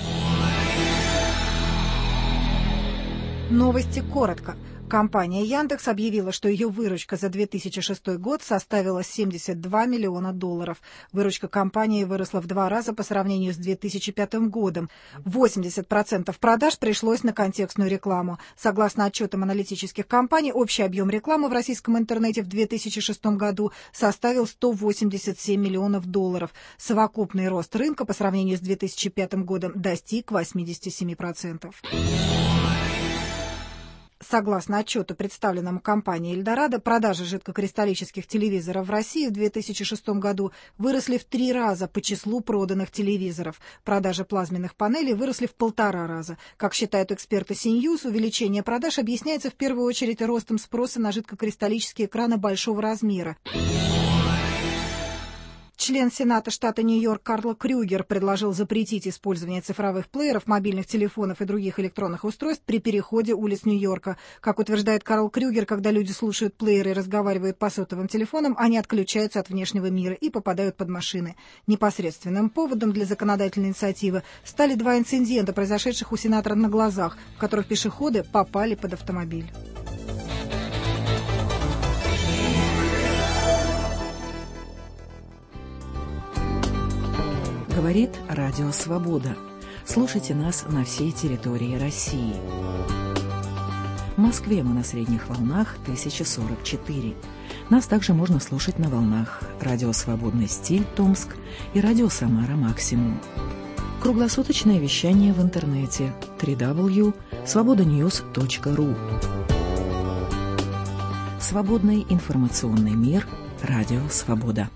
Новости коротко. Компания Яндекс объявила, что ее выручка за две тысячи шестой год составила семьдесят два миллиона долларов. Выручка компании выросла в два раза по сравнению с две тысячи пятым годом. восемьдесят процентов продаж пришлось на контекстную рекламу. Согласно отчетам аналитических компаний, общий объем рекламы в российском интернете в две тысячи шестом году составил сто восемьдесят семь миллионов долларов. Совокупный рост рынка по сравнению с две тысячи пятым годом достиг восемьдесят семь процентов. Согласно отчету, представленному компанией «Эльдорадо», продажи жидкокристаллических телевизоров в России в две тысячи шестом году выросли в три раза по числу проданных телевизоров. Продажи плазменных панелей выросли в полтора раза. Как считают эксперты Синьюз, увеличение продаж объясняется в первую очередь ростом спроса на жидкокристаллические экраны большого размера. Член Сената штата Нью-Йорк Карл Крюгер предложил запретить использование цифровых плееров, мобильных телефонов и других электронных устройств при переходе улиц Нью-Йорка. Как утверждает Карл Крюгер, когда люди слушают плееры и разговаривают по сотовым телефонам, они отключаются от внешнего мира и попадают под машины. Непосредственным поводом для законодательной инициативы стали два инцидента, произошедших у сенатора на глазах, в которых пешеходы попали под автомобиль. Говорит Радио Свобода. Слушайте нас на всей территории России. В Москве мы на средних волнах тысяча сорок четыре. Нас также можно слушать на волнах Радио Свободный стиль Томск и Радио Самара Максимум. Круглосуточное вещание в интернете дабл ю дабл ю дабл ю точка свобода ньюс точка ру. Свободный информационный мир. Радио «Свобода».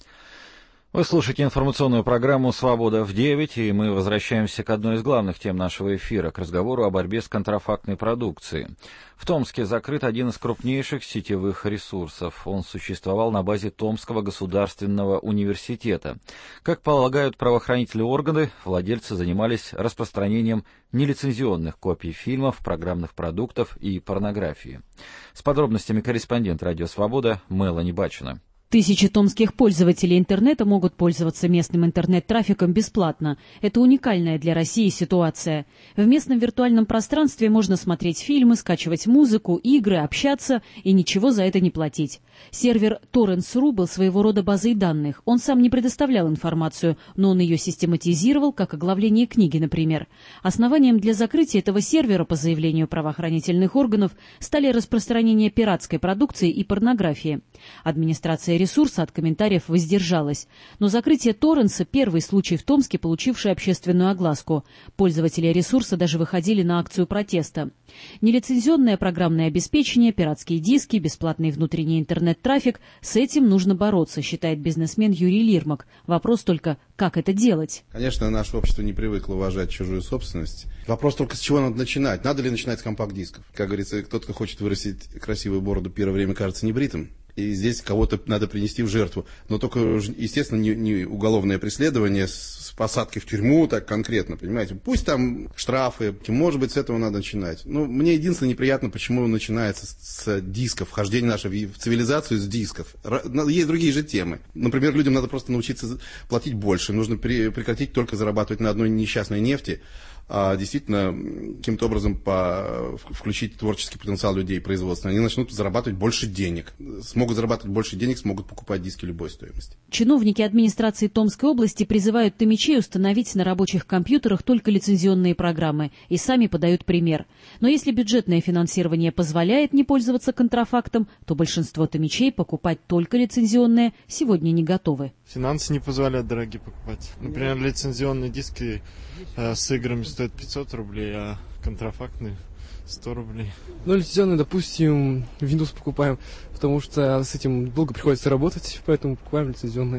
Вы слушаете информационную программу «Свобода в девять», и мы возвращаемся к одной из главных тем нашего эфира, к разговору о борьбе с контрафактной продукцией. В Томске закрыт один из крупнейших сетевых ресурсов. Он существовал на базе Томского государственного университета. Как полагают правоохранительные органы, владельцы занимались распространением нелицензионных копий фильмов, программных продуктов и порнографии. С подробностями корреспондент «Радио Свобода» Мелани Бачина. Тысячи томских пользователей интернета могут пользоваться местным интернет-трафиком бесплатно. Это уникальная для России ситуация. В местном виртуальном пространстве можно смотреть фильмы, скачивать музыку, игры, общаться и ничего за это не платить. Сервер торрентс точка ру был своего рода базой данных. Он сам не предоставлял информацию, но он ее систематизировал, как оглавление книги, например. Основанием для закрытия этого сервера, по заявлению правоохранительных органов, стали распространение пиратской продукции и порнографии. Администрация ресурса от комментариев воздержалась. Но закрытие торрентса – первый случай в Томске, получивший общественную огласку. Пользователи ресурса даже выходили на акцию протеста. Нелицензионное программное обеспечение, пиратские диски, бесплатный внутренний интернет-трафик – с этим нужно бороться, считает бизнесмен Юрий Лирмак. Вопрос только, как это делать? Конечно, наше общество не привыкло уважать чужую собственность. Вопрос только, с чего надо начинать. Надо ли начинать с компакт-дисков? Как говорится, кто-то хочет вырастить красивую бороду, первое время кажется небритым. И здесь кого-то надо принести в жертву. Но только, естественно, не, не уголовное преследование с, с посадкой в тюрьму, так конкретно, понимаете. Пусть там штрафы, может быть, с этого надо начинать. Но мне единственное неприятно, почему начинается с, с дисков, вхождение наше в, в цивилизацию с дисков. Есть другие же темы. Например, людям надо просто научиться платить больше. Нужно при, прекратить только зарабатывать на одной несчастной нефти, а действительно каким-то образом по, включить творческий потенциал людей производства. Они начнут зарабатывать больше денег. Смогут зарабатывать больше денег, смогут покупать диски любой стоимости. Чиновники администрации Томской области призывают томичей установить на рабочих компьютерах только лицензионные программы и сами подают пример. Но если бюджетное финансирование позволяет не пользоваться контрафактом, то большинство томичей покупать только лицензионные сегодня не готовы. Финансы не позволяют дорогие покупать. Например, лицензионные диски э, с играми стоят пятьсот рублей, а контрафактные сто рублей. Ну, лицензионные, допустим, Windows покупаем, потому что с этим долго приходится работать, поэтому покупаем лицензионные.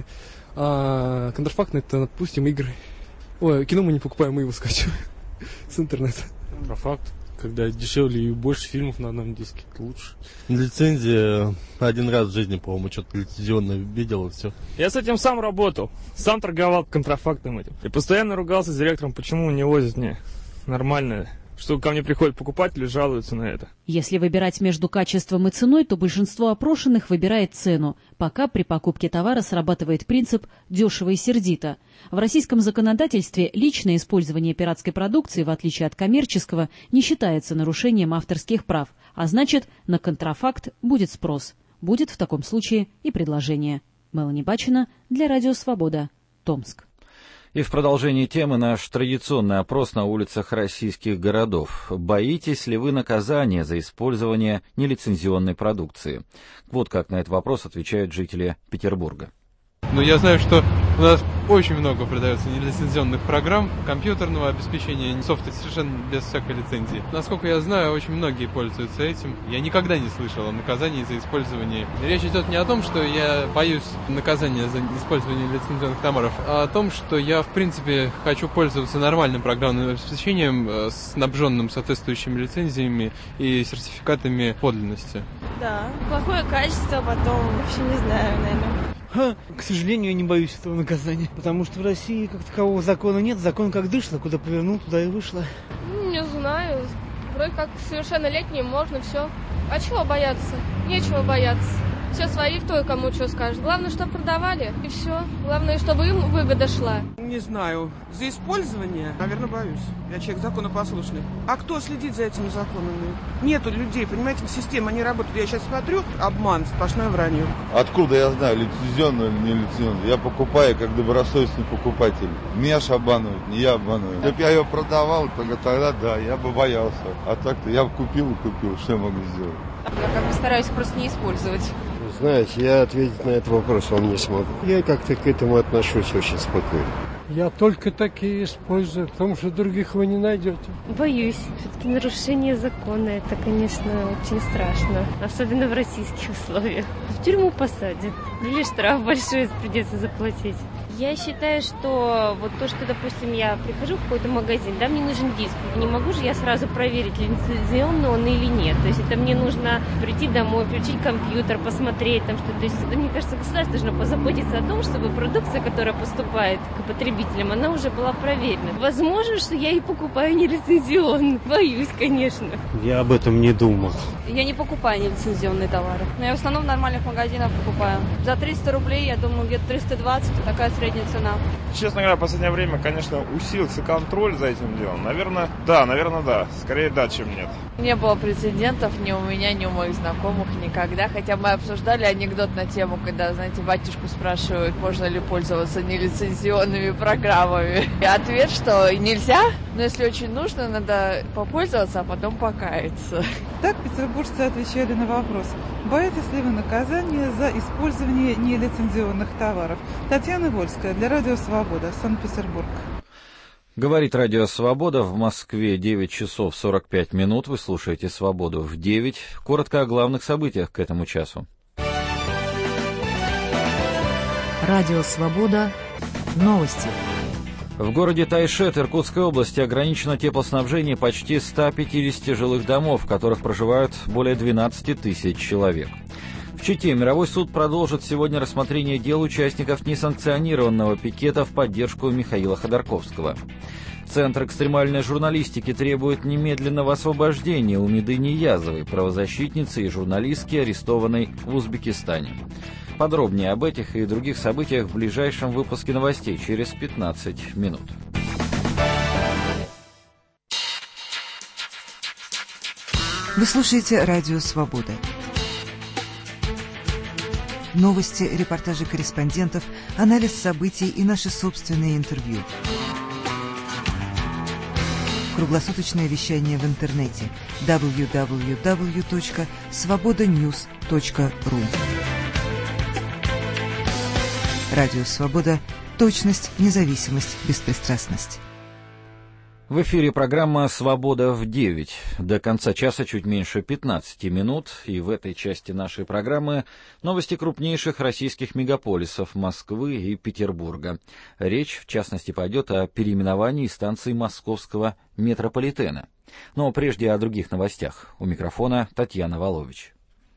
А контрафактные, это, допустим, игры. Ой, кино мы не покупаем, мы его скачиваем с интернета. Контрафакт, когда дешевле и больше фильмов на одном диске, это лучше. Лицензия один раз в жизни, по-моему, что-то лицензионное видел, и все. Я с этим сам работал, сам торговал контрафактным этим. И постоянно ругался с директором, почему не возят мне нормально. Что ко мне приходят покупатели, жалуются на это. Если выбирать между качеством и ценой, то большинство опрошенных выбирает цену. Пока при покупке товара срабатывает принцип «дешево и сердито». В российском законодательстве личное использование пиратской продукции, в отличие от коммерческого, не считается нарушением авторских прав. А значит, на контрафакт будет спрос. Будет в таком случае и предложение. Мелани Бачина для Радио Свобода, Томск. И в продолжении темы наш традиционный опрос на улицах российских городов. Боитесь ли вы наказания за использование нелицензионной продукции? Вот как на этот вопрос отвечают жители Петербурга. Ну, я знаю, что у нас очень много продается нелицензионных программ, компьютерного обеспечения, софта совершенно без всякой лицензии. Насколько я знаю, очень многие пользуются этим. Я никогда не слышал о наказании за использование. Речь идет не о том, что я боюсь наказания за использование лицензионных товаров, а о том, что я, в принципе, хочу пользоваться нормальным программным обеспечением, снабженным соответствующими лицензиями и сертификатами подлинности. Да, плохое качество, потом вообще не знаю, наверное. Ха, к сожалению, я не боюсь этого наказания, потому что в России как такового закона нет, закон как дышло, куда повернул, туда и вышло. Ну, не знаю, вроде как совершеннолетним можно, все. А чего бояться? Нечего бояться. Все свои, кто и кому что скажет. Главное, чтобы продавали, и все. Главное, чтобы им выгода шла. Не знаю. За использование, наверное, боюсь. Я человек законопослушный. А кто следит за этими законами? Нету людей, понимаете, система не работает. Я сейчас смотрю, обман, сплошное вранье. Откуда я знаю, лицензионно или не лицензионно? Я покупаю как добросовестный покупатель. Меня ж обманывают, не я обманываю. Если бы я ее продавал, тогда, тогда да, я бы боялся. А так-то я купил и купил, что я могу сделать? Я как бы стараюсь просто не использовать. Знаете, я ответить на этот вопрос вам не смогу. Я как-то к этому отношусь очень спокойно. Я только такие использую, потому что других вы не найдете. Боюсь. Все-таки нарушение закона, это, конечно, очень страшно. Особенно в российских условиях. В тюрьму посадят. Или штраф большой придется заплатить. Я считаю, что вот то, что, допустим, я прихожу в какой-то магазин, да, мне нужен диск. Не могу же я сразу проверить, лицензионный он или нет. То есть это мне нужно прийти домой, включить компьютер, посмотреть там что-то. То есть это, мне кажется, государство должно позаботиться о том, чтобы продукция, которая поступает к потребителям, она уже была проверена. Возможно, что я и покупаю нелицензионный. Боюсь, конечно. Я об этом не думал. Я не покупаю нелицензионные товары. Но я в основном в нормальных магазинах покупаю. За триста рублей, я думаю, где-то триста двадцать, такая средняя цена. Честно говоря, в последнее время, конечно, усилился контроль за этим делом. Наверное, да, наверное, да. Скорее да, чем нет. Не было прецедентов ни у меня, ни у моих знакомых никогда. Хотя мы обсуждали анекдот на тему, когда, знаете, батюшку спрашивают, можно ли пользоваться нелицензионными программами. И ответ, что нельзя, но если очень нужно, надо попользоваться, а потом покаяться. Так петербуржцы отвечали на вопрос: боитесь ли вы наказания за использование нелицензионных товаров? Татьяна Вольская для Радио Свобода, Санкт-Петербург. Говорит Радио Свобода, в Москве девять часов сорок пять минут. Вы слушаете «Свободу» в девять. Коротко о главных событиях к этому часу. Радио Свобода. Новости. В городе Тайшет Иркутской области ограничено теплоснабжение почти ста пятидесяти жилых домов, в которых проживают более двенадцати тысяч человек. В Чите мировой суд продолжит сегодня рассмотрение дел участников несанкционированного пикета в поддержку Михаила Ходорковского. Центр экстремальной журналистики требует немедленного освобождения Умиды Ниязовой, правозащитницы и журналистки, арестованной в Узбекистане. Подробнее об этих и других событиях в ближайшем выпуске новостей через пятнадцать минут. Вы слушаете Радио Свобода. Новости, репортажи корреспондентов, анализ событий и наши собственные интервью. Круглосуточное вещание в интернете дабл ю дабл ю дабл ю точка свобода ньюс точка ру. Радио Свобода. Точность, независимость, беспристрастность. В эфире программа «Свобода в девять». До конца часа чуть меньше пятнадцати минут. И в этой части нашей программы новости крупнейших российских мегаполисов Москвы и Петербурга. Речь, в частности, пойдет о переименовании станций московского метрополитена. Но прежде о других новостях. У микрофона Татьяна Волович.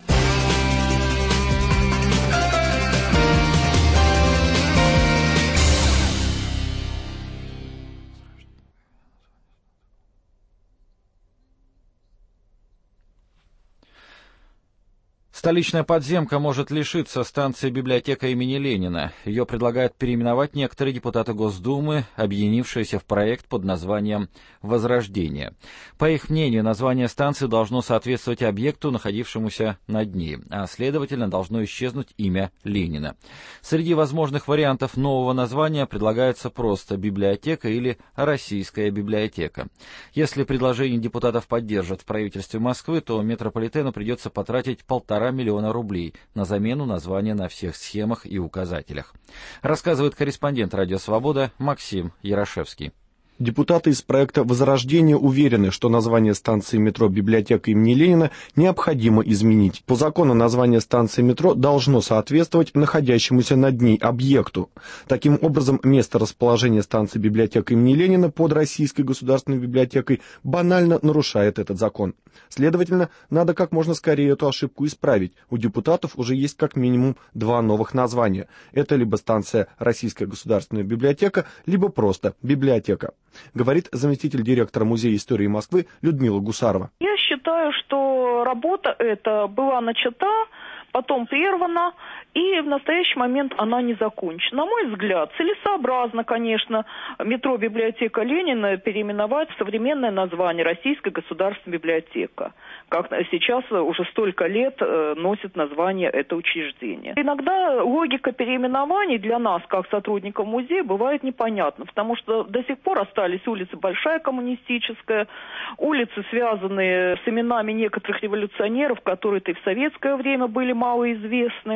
Столичная подземка может лишиться станции библиотека имени Ленина. Ее предлагают переименовать некоторые депутаты Госдумы, объединившиеся в проект под названием «Возрождение». По их мнению, название станции должно соответствовать объекту, находившемуся над ней, а, следовательно, должно исчезнуть имя Ленина. Среди возможных вариантов нового названия предлагается просто «библиотека» или «российская библиотека». Если предложение депутатов поддержат в правительстве Москвы, то метрополитену придется потратить полтора миллиона рублей на замену названия на всех схемах и указателях. Рассказывает корреспондент «Радио Свобода» Максим Ярошевский. Депутаты из проекта «Возрождение» уверены, что название станции метро «Библиотека имени Ленина» необходимо изменить. По закону название станции метро должно соответствовать находящемуся над ней объекту. Таким образом, место расположения станции «Библиотека имени Ленина» под Российской государственной библиотекой банально нарушает этот закон. Следовательно, надо как можно скорее эту ошибку исправить. У депутатов уже есть как минимум два новых названия. Это либо станция «Российская государственная библиотека», либо просто «Библиотека», говорит заместитель директора Музея истории Москвы Людмила Гусарова. Я считаю, что работа эта была начата, потом прервана, и в настоящий момент она не закончена. На мой взгляд, целесообразно, конечно, метро «Библиотека Ленина» переименовать в современное название «Российская государственная библиотека», как сейчас уже столько лет носит название это учреждение. Иногда логика переименований для нас, как сотрудников музея, бывает непонятна, потому что до сих пор остались улицы Большая Коммунистическая, улицы, связанные с именами некоторых революционеров, которые-то и в советское время были малоизвестны.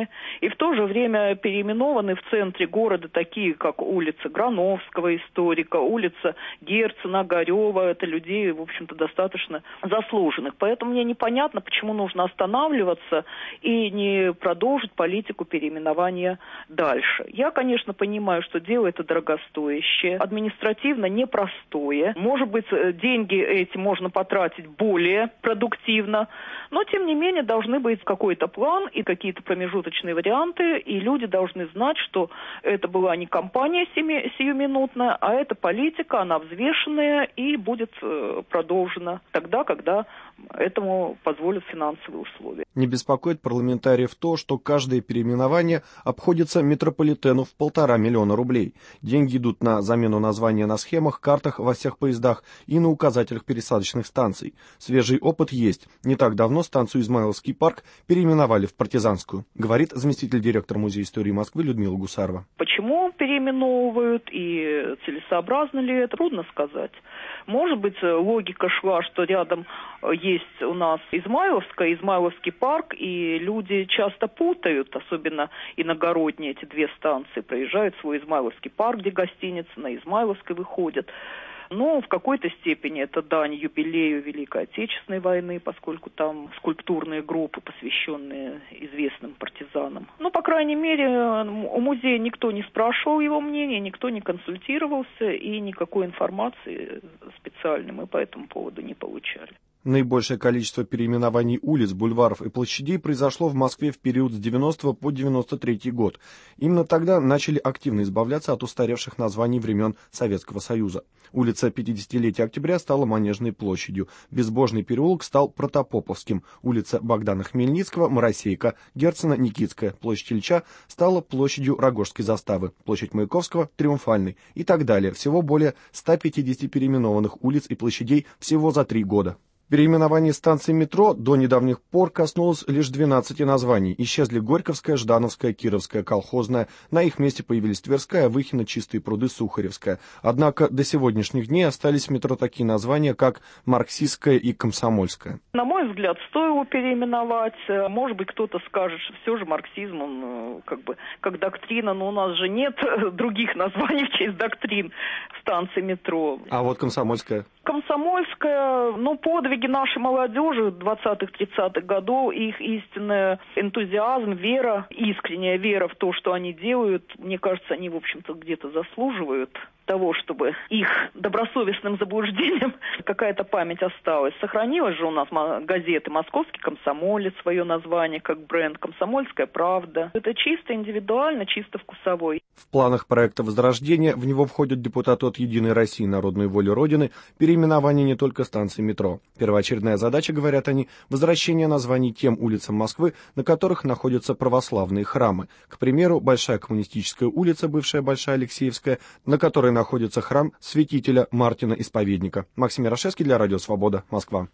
и в то же время переименованы в центре города такие, как улица Грановского, историка, улица Герцена, Огарева. Это людей, в общем-то, достаточно заслуженных. Поэтому мне непонятно, почему нужно останавливаться и не продолжить политику переименования дальше. Я, конечно, понимаю, что дело это дорогостоящее, административно непростое. Может быть, деньги эти можно потратить более продуктивно, но, тем не менее, должны быть какой-то план и какие-то промежуточные варианты, и люди должны знать, что это была не кампания сиюминутная, а это политика, она взвешенная и будет продолжена тогда, когда этому позволят финансовые условия. Не беспокоит парламентариев то, что каждое переименование обходится метрополитену в полтора миллиона рублей. Деньги идут на замену названия на схемах, картах во всех поездах и на указателях пересадочных станций. Свежий опыт есть. Не так давно станцию Измайловский парк переименовали в Партизанскую, говорит заместитель директора Музея истории Москвы Людмила Гусарова. Почему переименовывают и целесообразно ли это, трудно сказать. Может быть, логика шла, что рядом есть у нас Измайловская, Измайловский парк, и люди часто путают, особенно иногородние эти две станции, проезжают свой Измайловский парк, где гостиница, на Измайловской выходят. Но в какой-то степени это дань юбилею Великой Отечественной войны, поскольку там скульптурные группы, посвященные известным партизанам. Ну, по крайней мере, у музея никто не спрашивал его мнения, никто не консультировался, и никакой информации специальной мы по этому поводу не получали. Наибольшее количество переименований улиц, бульваров и площадей произошло в Москве в период с девяностого по девяносто третий год. Именно тогда начали активно избавляться от устаревших названий времен Советского Союза. Улица пятидесятилетия Октября стала Манежной площадью, Безбожный переулок стал Протопоповским, улица Богдана Хмельницкого, Моросейка, Герцена, Никитская, площадь Ильича стала площадью Рогожской заставы, площадь Маяковского — Триумфальной и так далее. Всего более ста пятидесяти переименованных улиц и площадей всего за три года. Переименование станций метро до недавних пор коснулось лишь двенадцати названий. Исчезли Горьковская, Ждановская, Кировская, Колхозная. На их месте появились Тверская, Выхино, Чистые пруды, Сухаревская. Однако до сегодняшних дней остались в метро такие названия, как Марксистская и Комсомольская. На мой взгляд, стоило переименовать. Может быть, кто-то скажет, что все же марксизм, он как бы как доктрина, но у нас же нет других названий в честь доктрин станций метро. А вот Комсомольская? Комсомольская, ну, подвиги нашей молодежи двадцатых-тридцатых годов, их истинный энтузиазм, вера, искренняя вера в то, что они делают, мне кажется, они, в общем-то, где-то заслуживают того, чтобы их добросовестным заблуждением какая-то память осталась. Сохранилась же у нас газеты «Московский комсомолец», свое название как бренд, «Комсомольская правда». Это чисто индивидуально, чисто вкусовой. В планах проекта «Возрождение» в него входят депутаты от «Единой России. Народной воли Родины», переименование не только станций метро. Первоочередная задача, говорят они, возвращение названий тем улицам Москвы, на которых находятся православные храмы. К примеру, Большая Коммунистическая улица, бывшая Большая Алексеевская, на которой находится храм святителя Мартина Исповедника. Максим Ярошевский для Радио Свобода, Москва.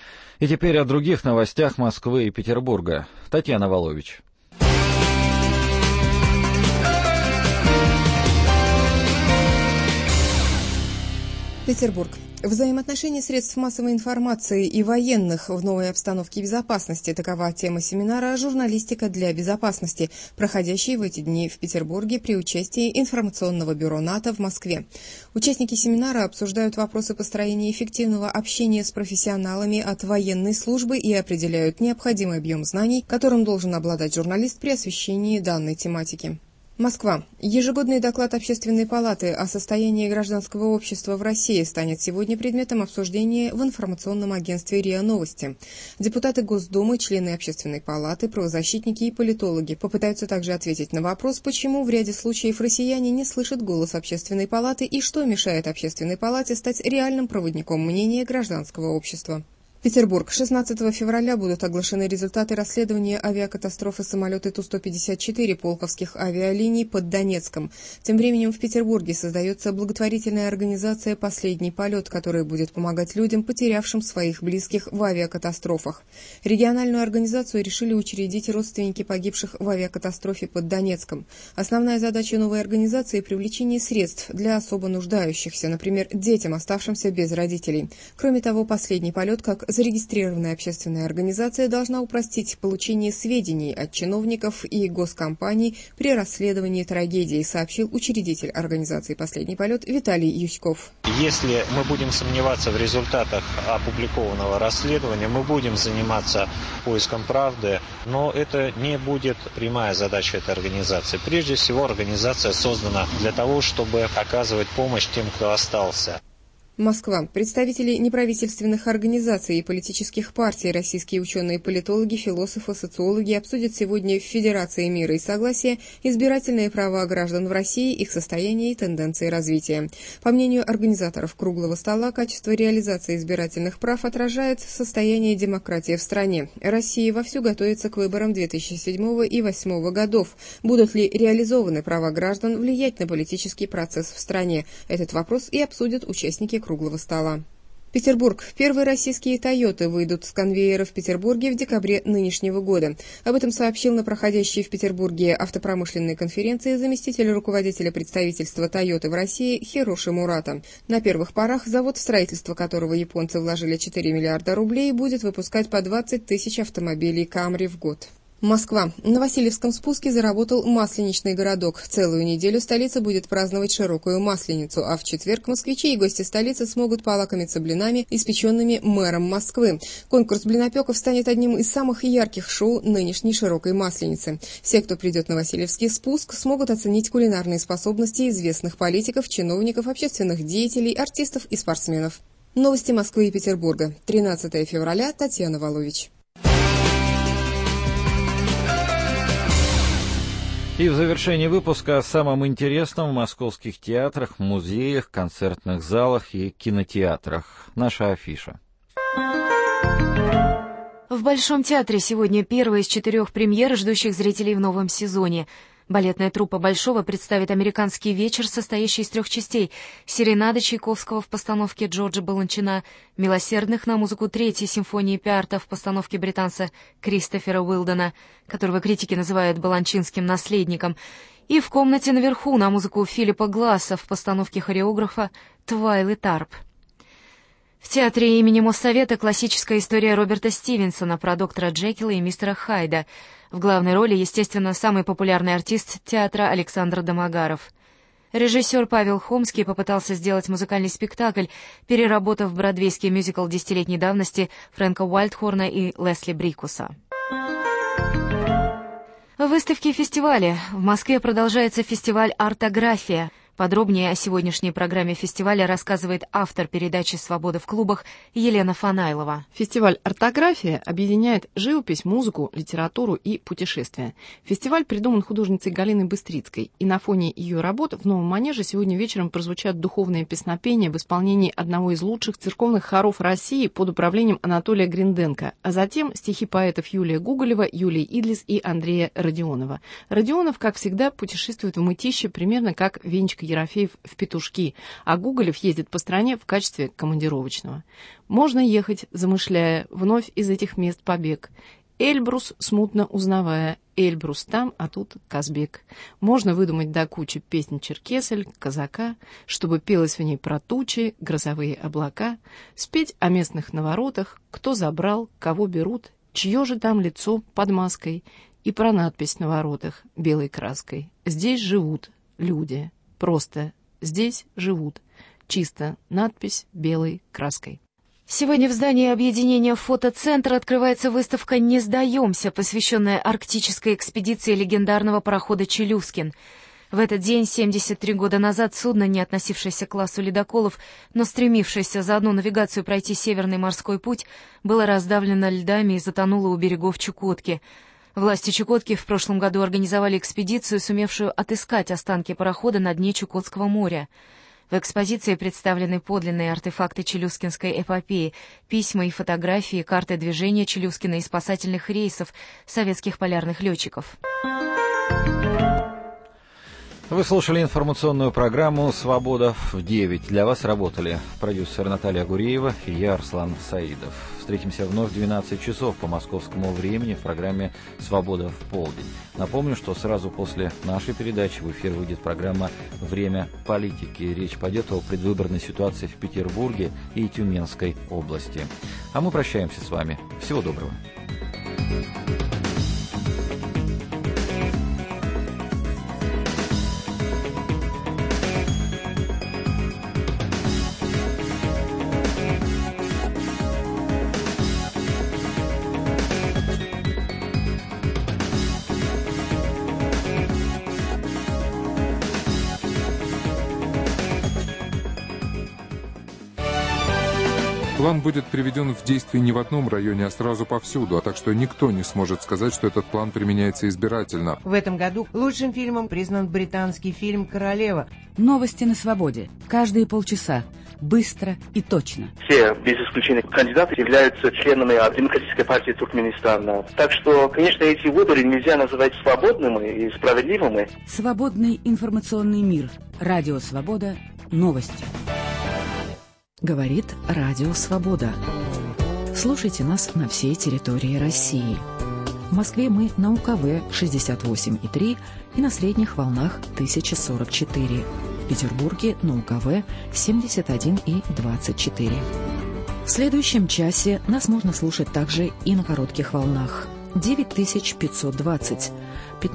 И теперь о других новостях Москвы и Петербурга. Татьяна Волович. Петербург. Взаимоотношения средств массовой информации и военных в новой обстановке безопасности. Такова тема семинара «Журналистика для безопасности», проходящий в эти дни в Петербурге при участии информационного бюро НАТО в Москве. Участники семинара обсуждают вопросы построения эффективного общения с профессионалами от военной службы и определяют необходимый объем знаний, которым должен обладать журналист при освещении данной тематики. Москва. Ежегодный доклад Общественной палаты о состоянии гражданского общества в России станет сегодня предметом обсуждения в информационном агентстве РИА Новости. Депутаты Госдумы, члены Общественной палаты, правозащитники и политологи попытаются также ответить на вопрос, почему в ряде случаев россияне не слышат голос Общественной палаты и что мешает Общественной палате стать реальным проводником мнения гражданского общества. Петербург. шестнадцатого февраля будут оглашены результаты расследования авиакатастрофы самолета Ту сто пятьдесят четыре полковских авиалиний под Донецком. Тем временем в Петербурге создается благотворительная организация «Последний полет», которая будет помогать людям, потерявшим своих близких в авиакатастрофах. Региональную организацию решили учредить родственники погибших в авиакатастрофе под Донецком. Основная задача новой организации – привлечение средств для особо нуждающихся, например, детям, оставшимся без родителей. Кроме того, «Последний полет» как зарегистрированная общественная организация должна упростить получение сведений от чиновников и госкомпаний при расследовании трагедии, сообщил учредитель организации «Последний полет» Виталий Юськов. Если мы будем сомневаться в результатах опубликованного расследования, мы будем заниматься поиском правды, но это не будет прямая задача этой организации. Прежде всего, организация создана для того, чтобы оказывать помощь тем, кто остался. Москва. Представители неправительственных организаций и политических партий, российские ученые-политологи, философы, социологи обсудят сегодня в Федерации мира и согласия избирательные права граждан в России, их состояние и тенденции развития. По мнению организаторов круглого стола, качество реализации избирательных прав отражает состояние демократии в стране. Россия вовсю готовится к выборам две тысячи седьмого и две тысячи восьмого годов. Будут ли реализованы права граждан влиять на политический процесс в стране? Этот вопрос и обсудят участники круглого стола. Петербург. Первые российские «Тойоты» выйдут с конвейера в Петербурге в декабре нынешнего года. Об этом сообщил на проходящей в Петербурге автопромышленной конференции заместитель руководителя представительства «Тойоты» в России Хироши Мурата. На первых порах завод, в строительство которого японцы вложили четыре миллиарда рублей, будет выпускать по двадцать тысяч автомобилей «Камри» в год. Москва. На Васильевском спуске заработал масленичный городок. Целую неделю столица будет праздновать широкую масленицу, а в четверг москвичи и гости столицы смогут полакомиться блинами, испеченными мэром Москвы. Конкурс блинопеков станет одним из самых ярких шоу нынешней широкой масленицы. Все, кто придет на Васильевский спуск, смогут оценить кулинарные способности известных политиков, чиновников, общественных деятелей, артистов и спортсменов. Новости Москвы и Петербурга. тринадцатого февраля. Татьяна Волович. И в завершении выпуска о самом интересном в московских театрах, музеях, концертных залах и кинотеатрах. Наша афиша. В Большом театре сегодня первая из четырех премьер, ждущих зрителей в новом сезоне. Балетная труппа Большого представит «Американский вечер», состоящий из трех частей: серенады Чайковского в постановке Джорджа Баланчина, «Милосердных» на музыку Третьей симфонии Пиарта в постановке британца Кристофера Уилдена, которого критики называют баланчинским наследником, и «В комнате наверху» на музыку Филиппа Гласса в постановке хореографа Твайлы Тарп. В театре имени Моссовета классическая история Роберта Стивенсона про доктора Джекила и мистера Хайда. В главной роли, естественно, самый популярный артист театра Александр Домогаров. Режиссер Павел Хомский попытался сделать музыкальный спектакль, переработав бродвейский мюзикл десятилетней давности Фрэнка Уайлдхорна и Лесли Брикуса. Выставки и фестивали. В Москве продолжается фестиваль «Артография». Подробнее о сегодняшней программе фестиваля рассказывает автор передачи «Свобода в клубах» Елена Фанайлова. Фестиваль «Артография» объединяет живопись, музыку, литературу и путешествия. Фестиваль придуман художницей Галиной Быстрицкой, и на фоне ее работ в Новом Манеже сегодня вечером прозвучат духовные песнопения в исполнении одного из лучших церковных хоров России под управлением Анатолия Гринденко, а затем стихи поэтов Юлия Гоголева, Юлии Идлис и Андрея Родионова. Родионов, как всегда, путешествует в Мытище примерно как Венечка Ерофеев в Петушки, а Гоголев ездит по стране в качестве командировочного. Можно ехать, замышляя вновь из этих мест побег. Эльбрус, смутно узнавая, Эльбрус там, а тут Казбек. Можно выдумать до кучи песнь черкесель, казака, чтобы пелось в ней про тучи, грозовые облака, спеть о местных наворотах, кто забрал, кого берут, чье же там лицо под маской, и про надпись на воротах белой краской. Здесь живут люди. Просто здесь живут. Чисто надпись белой краской. Сегодня в здании объединения «Фотоцентр» открывается выставка «Не сдаемся», посвященная арктической экспедиции легендарного парохода «Челюскин». В этот день, семьдесят три года назад, судно, не относившееся к классу ледоколов, но стремившееся за одну навигацию пройти Северный морской путь, было раздавлено льдами и затонуло у берегов Чукотки. Власти Чукотки в прошлом году организовали экспедицию, сумевшую отыскать останки парохода на дне Чукотского моря. В экспозиции представлены подлинные артефакты челюскинской эпопеи, письма и фотографии, карты движения Челюскина и спасательных рейсов советских полярных летчиков. Вы слушали информационную программу «Свобода в девять». Для вас работали продюсер Наталья Гуреева и я, Арслан Саидов. Встретимся вновь в двенадцать часов по московскому времени в программе «Свобода в полдень». Напомню, что сразу после нашей передачи в эфир выйдет программа «Время политики». Речь пойдет о предвыборной ситуации в Петербурге и Тюменской области. А мы прощаемся с вами. Всего доброго. План будет приведен в действие не в одном районе, а сразу повсюду, а так что никто не сможет сказать, что этот план применяется избирательно. В этом году лучшим фильмом признан британский фильм «Королева». Новости на свободе. Каждые полчаса. Быстро и точно. Все, без исключения, кандидаты являются членами Демократической партии Туркменистана. Так что, конечно, эти выборы нельзя называть свободными и справедливыми. Свободный информационный мир. Радио «Свобода». Новости. Говорит Радио «Свобода». Слушайте нас на всей территории России. В Москве мы на УКВ шестьдесят восемь и три и на средних волнах тысяча сорок четыре. В Петербурге на УКВ семьдесят один и двадцать четыре. В следующем часе нас можно слушать также и на коротких волнах девять тысяч пятьсот двадцать.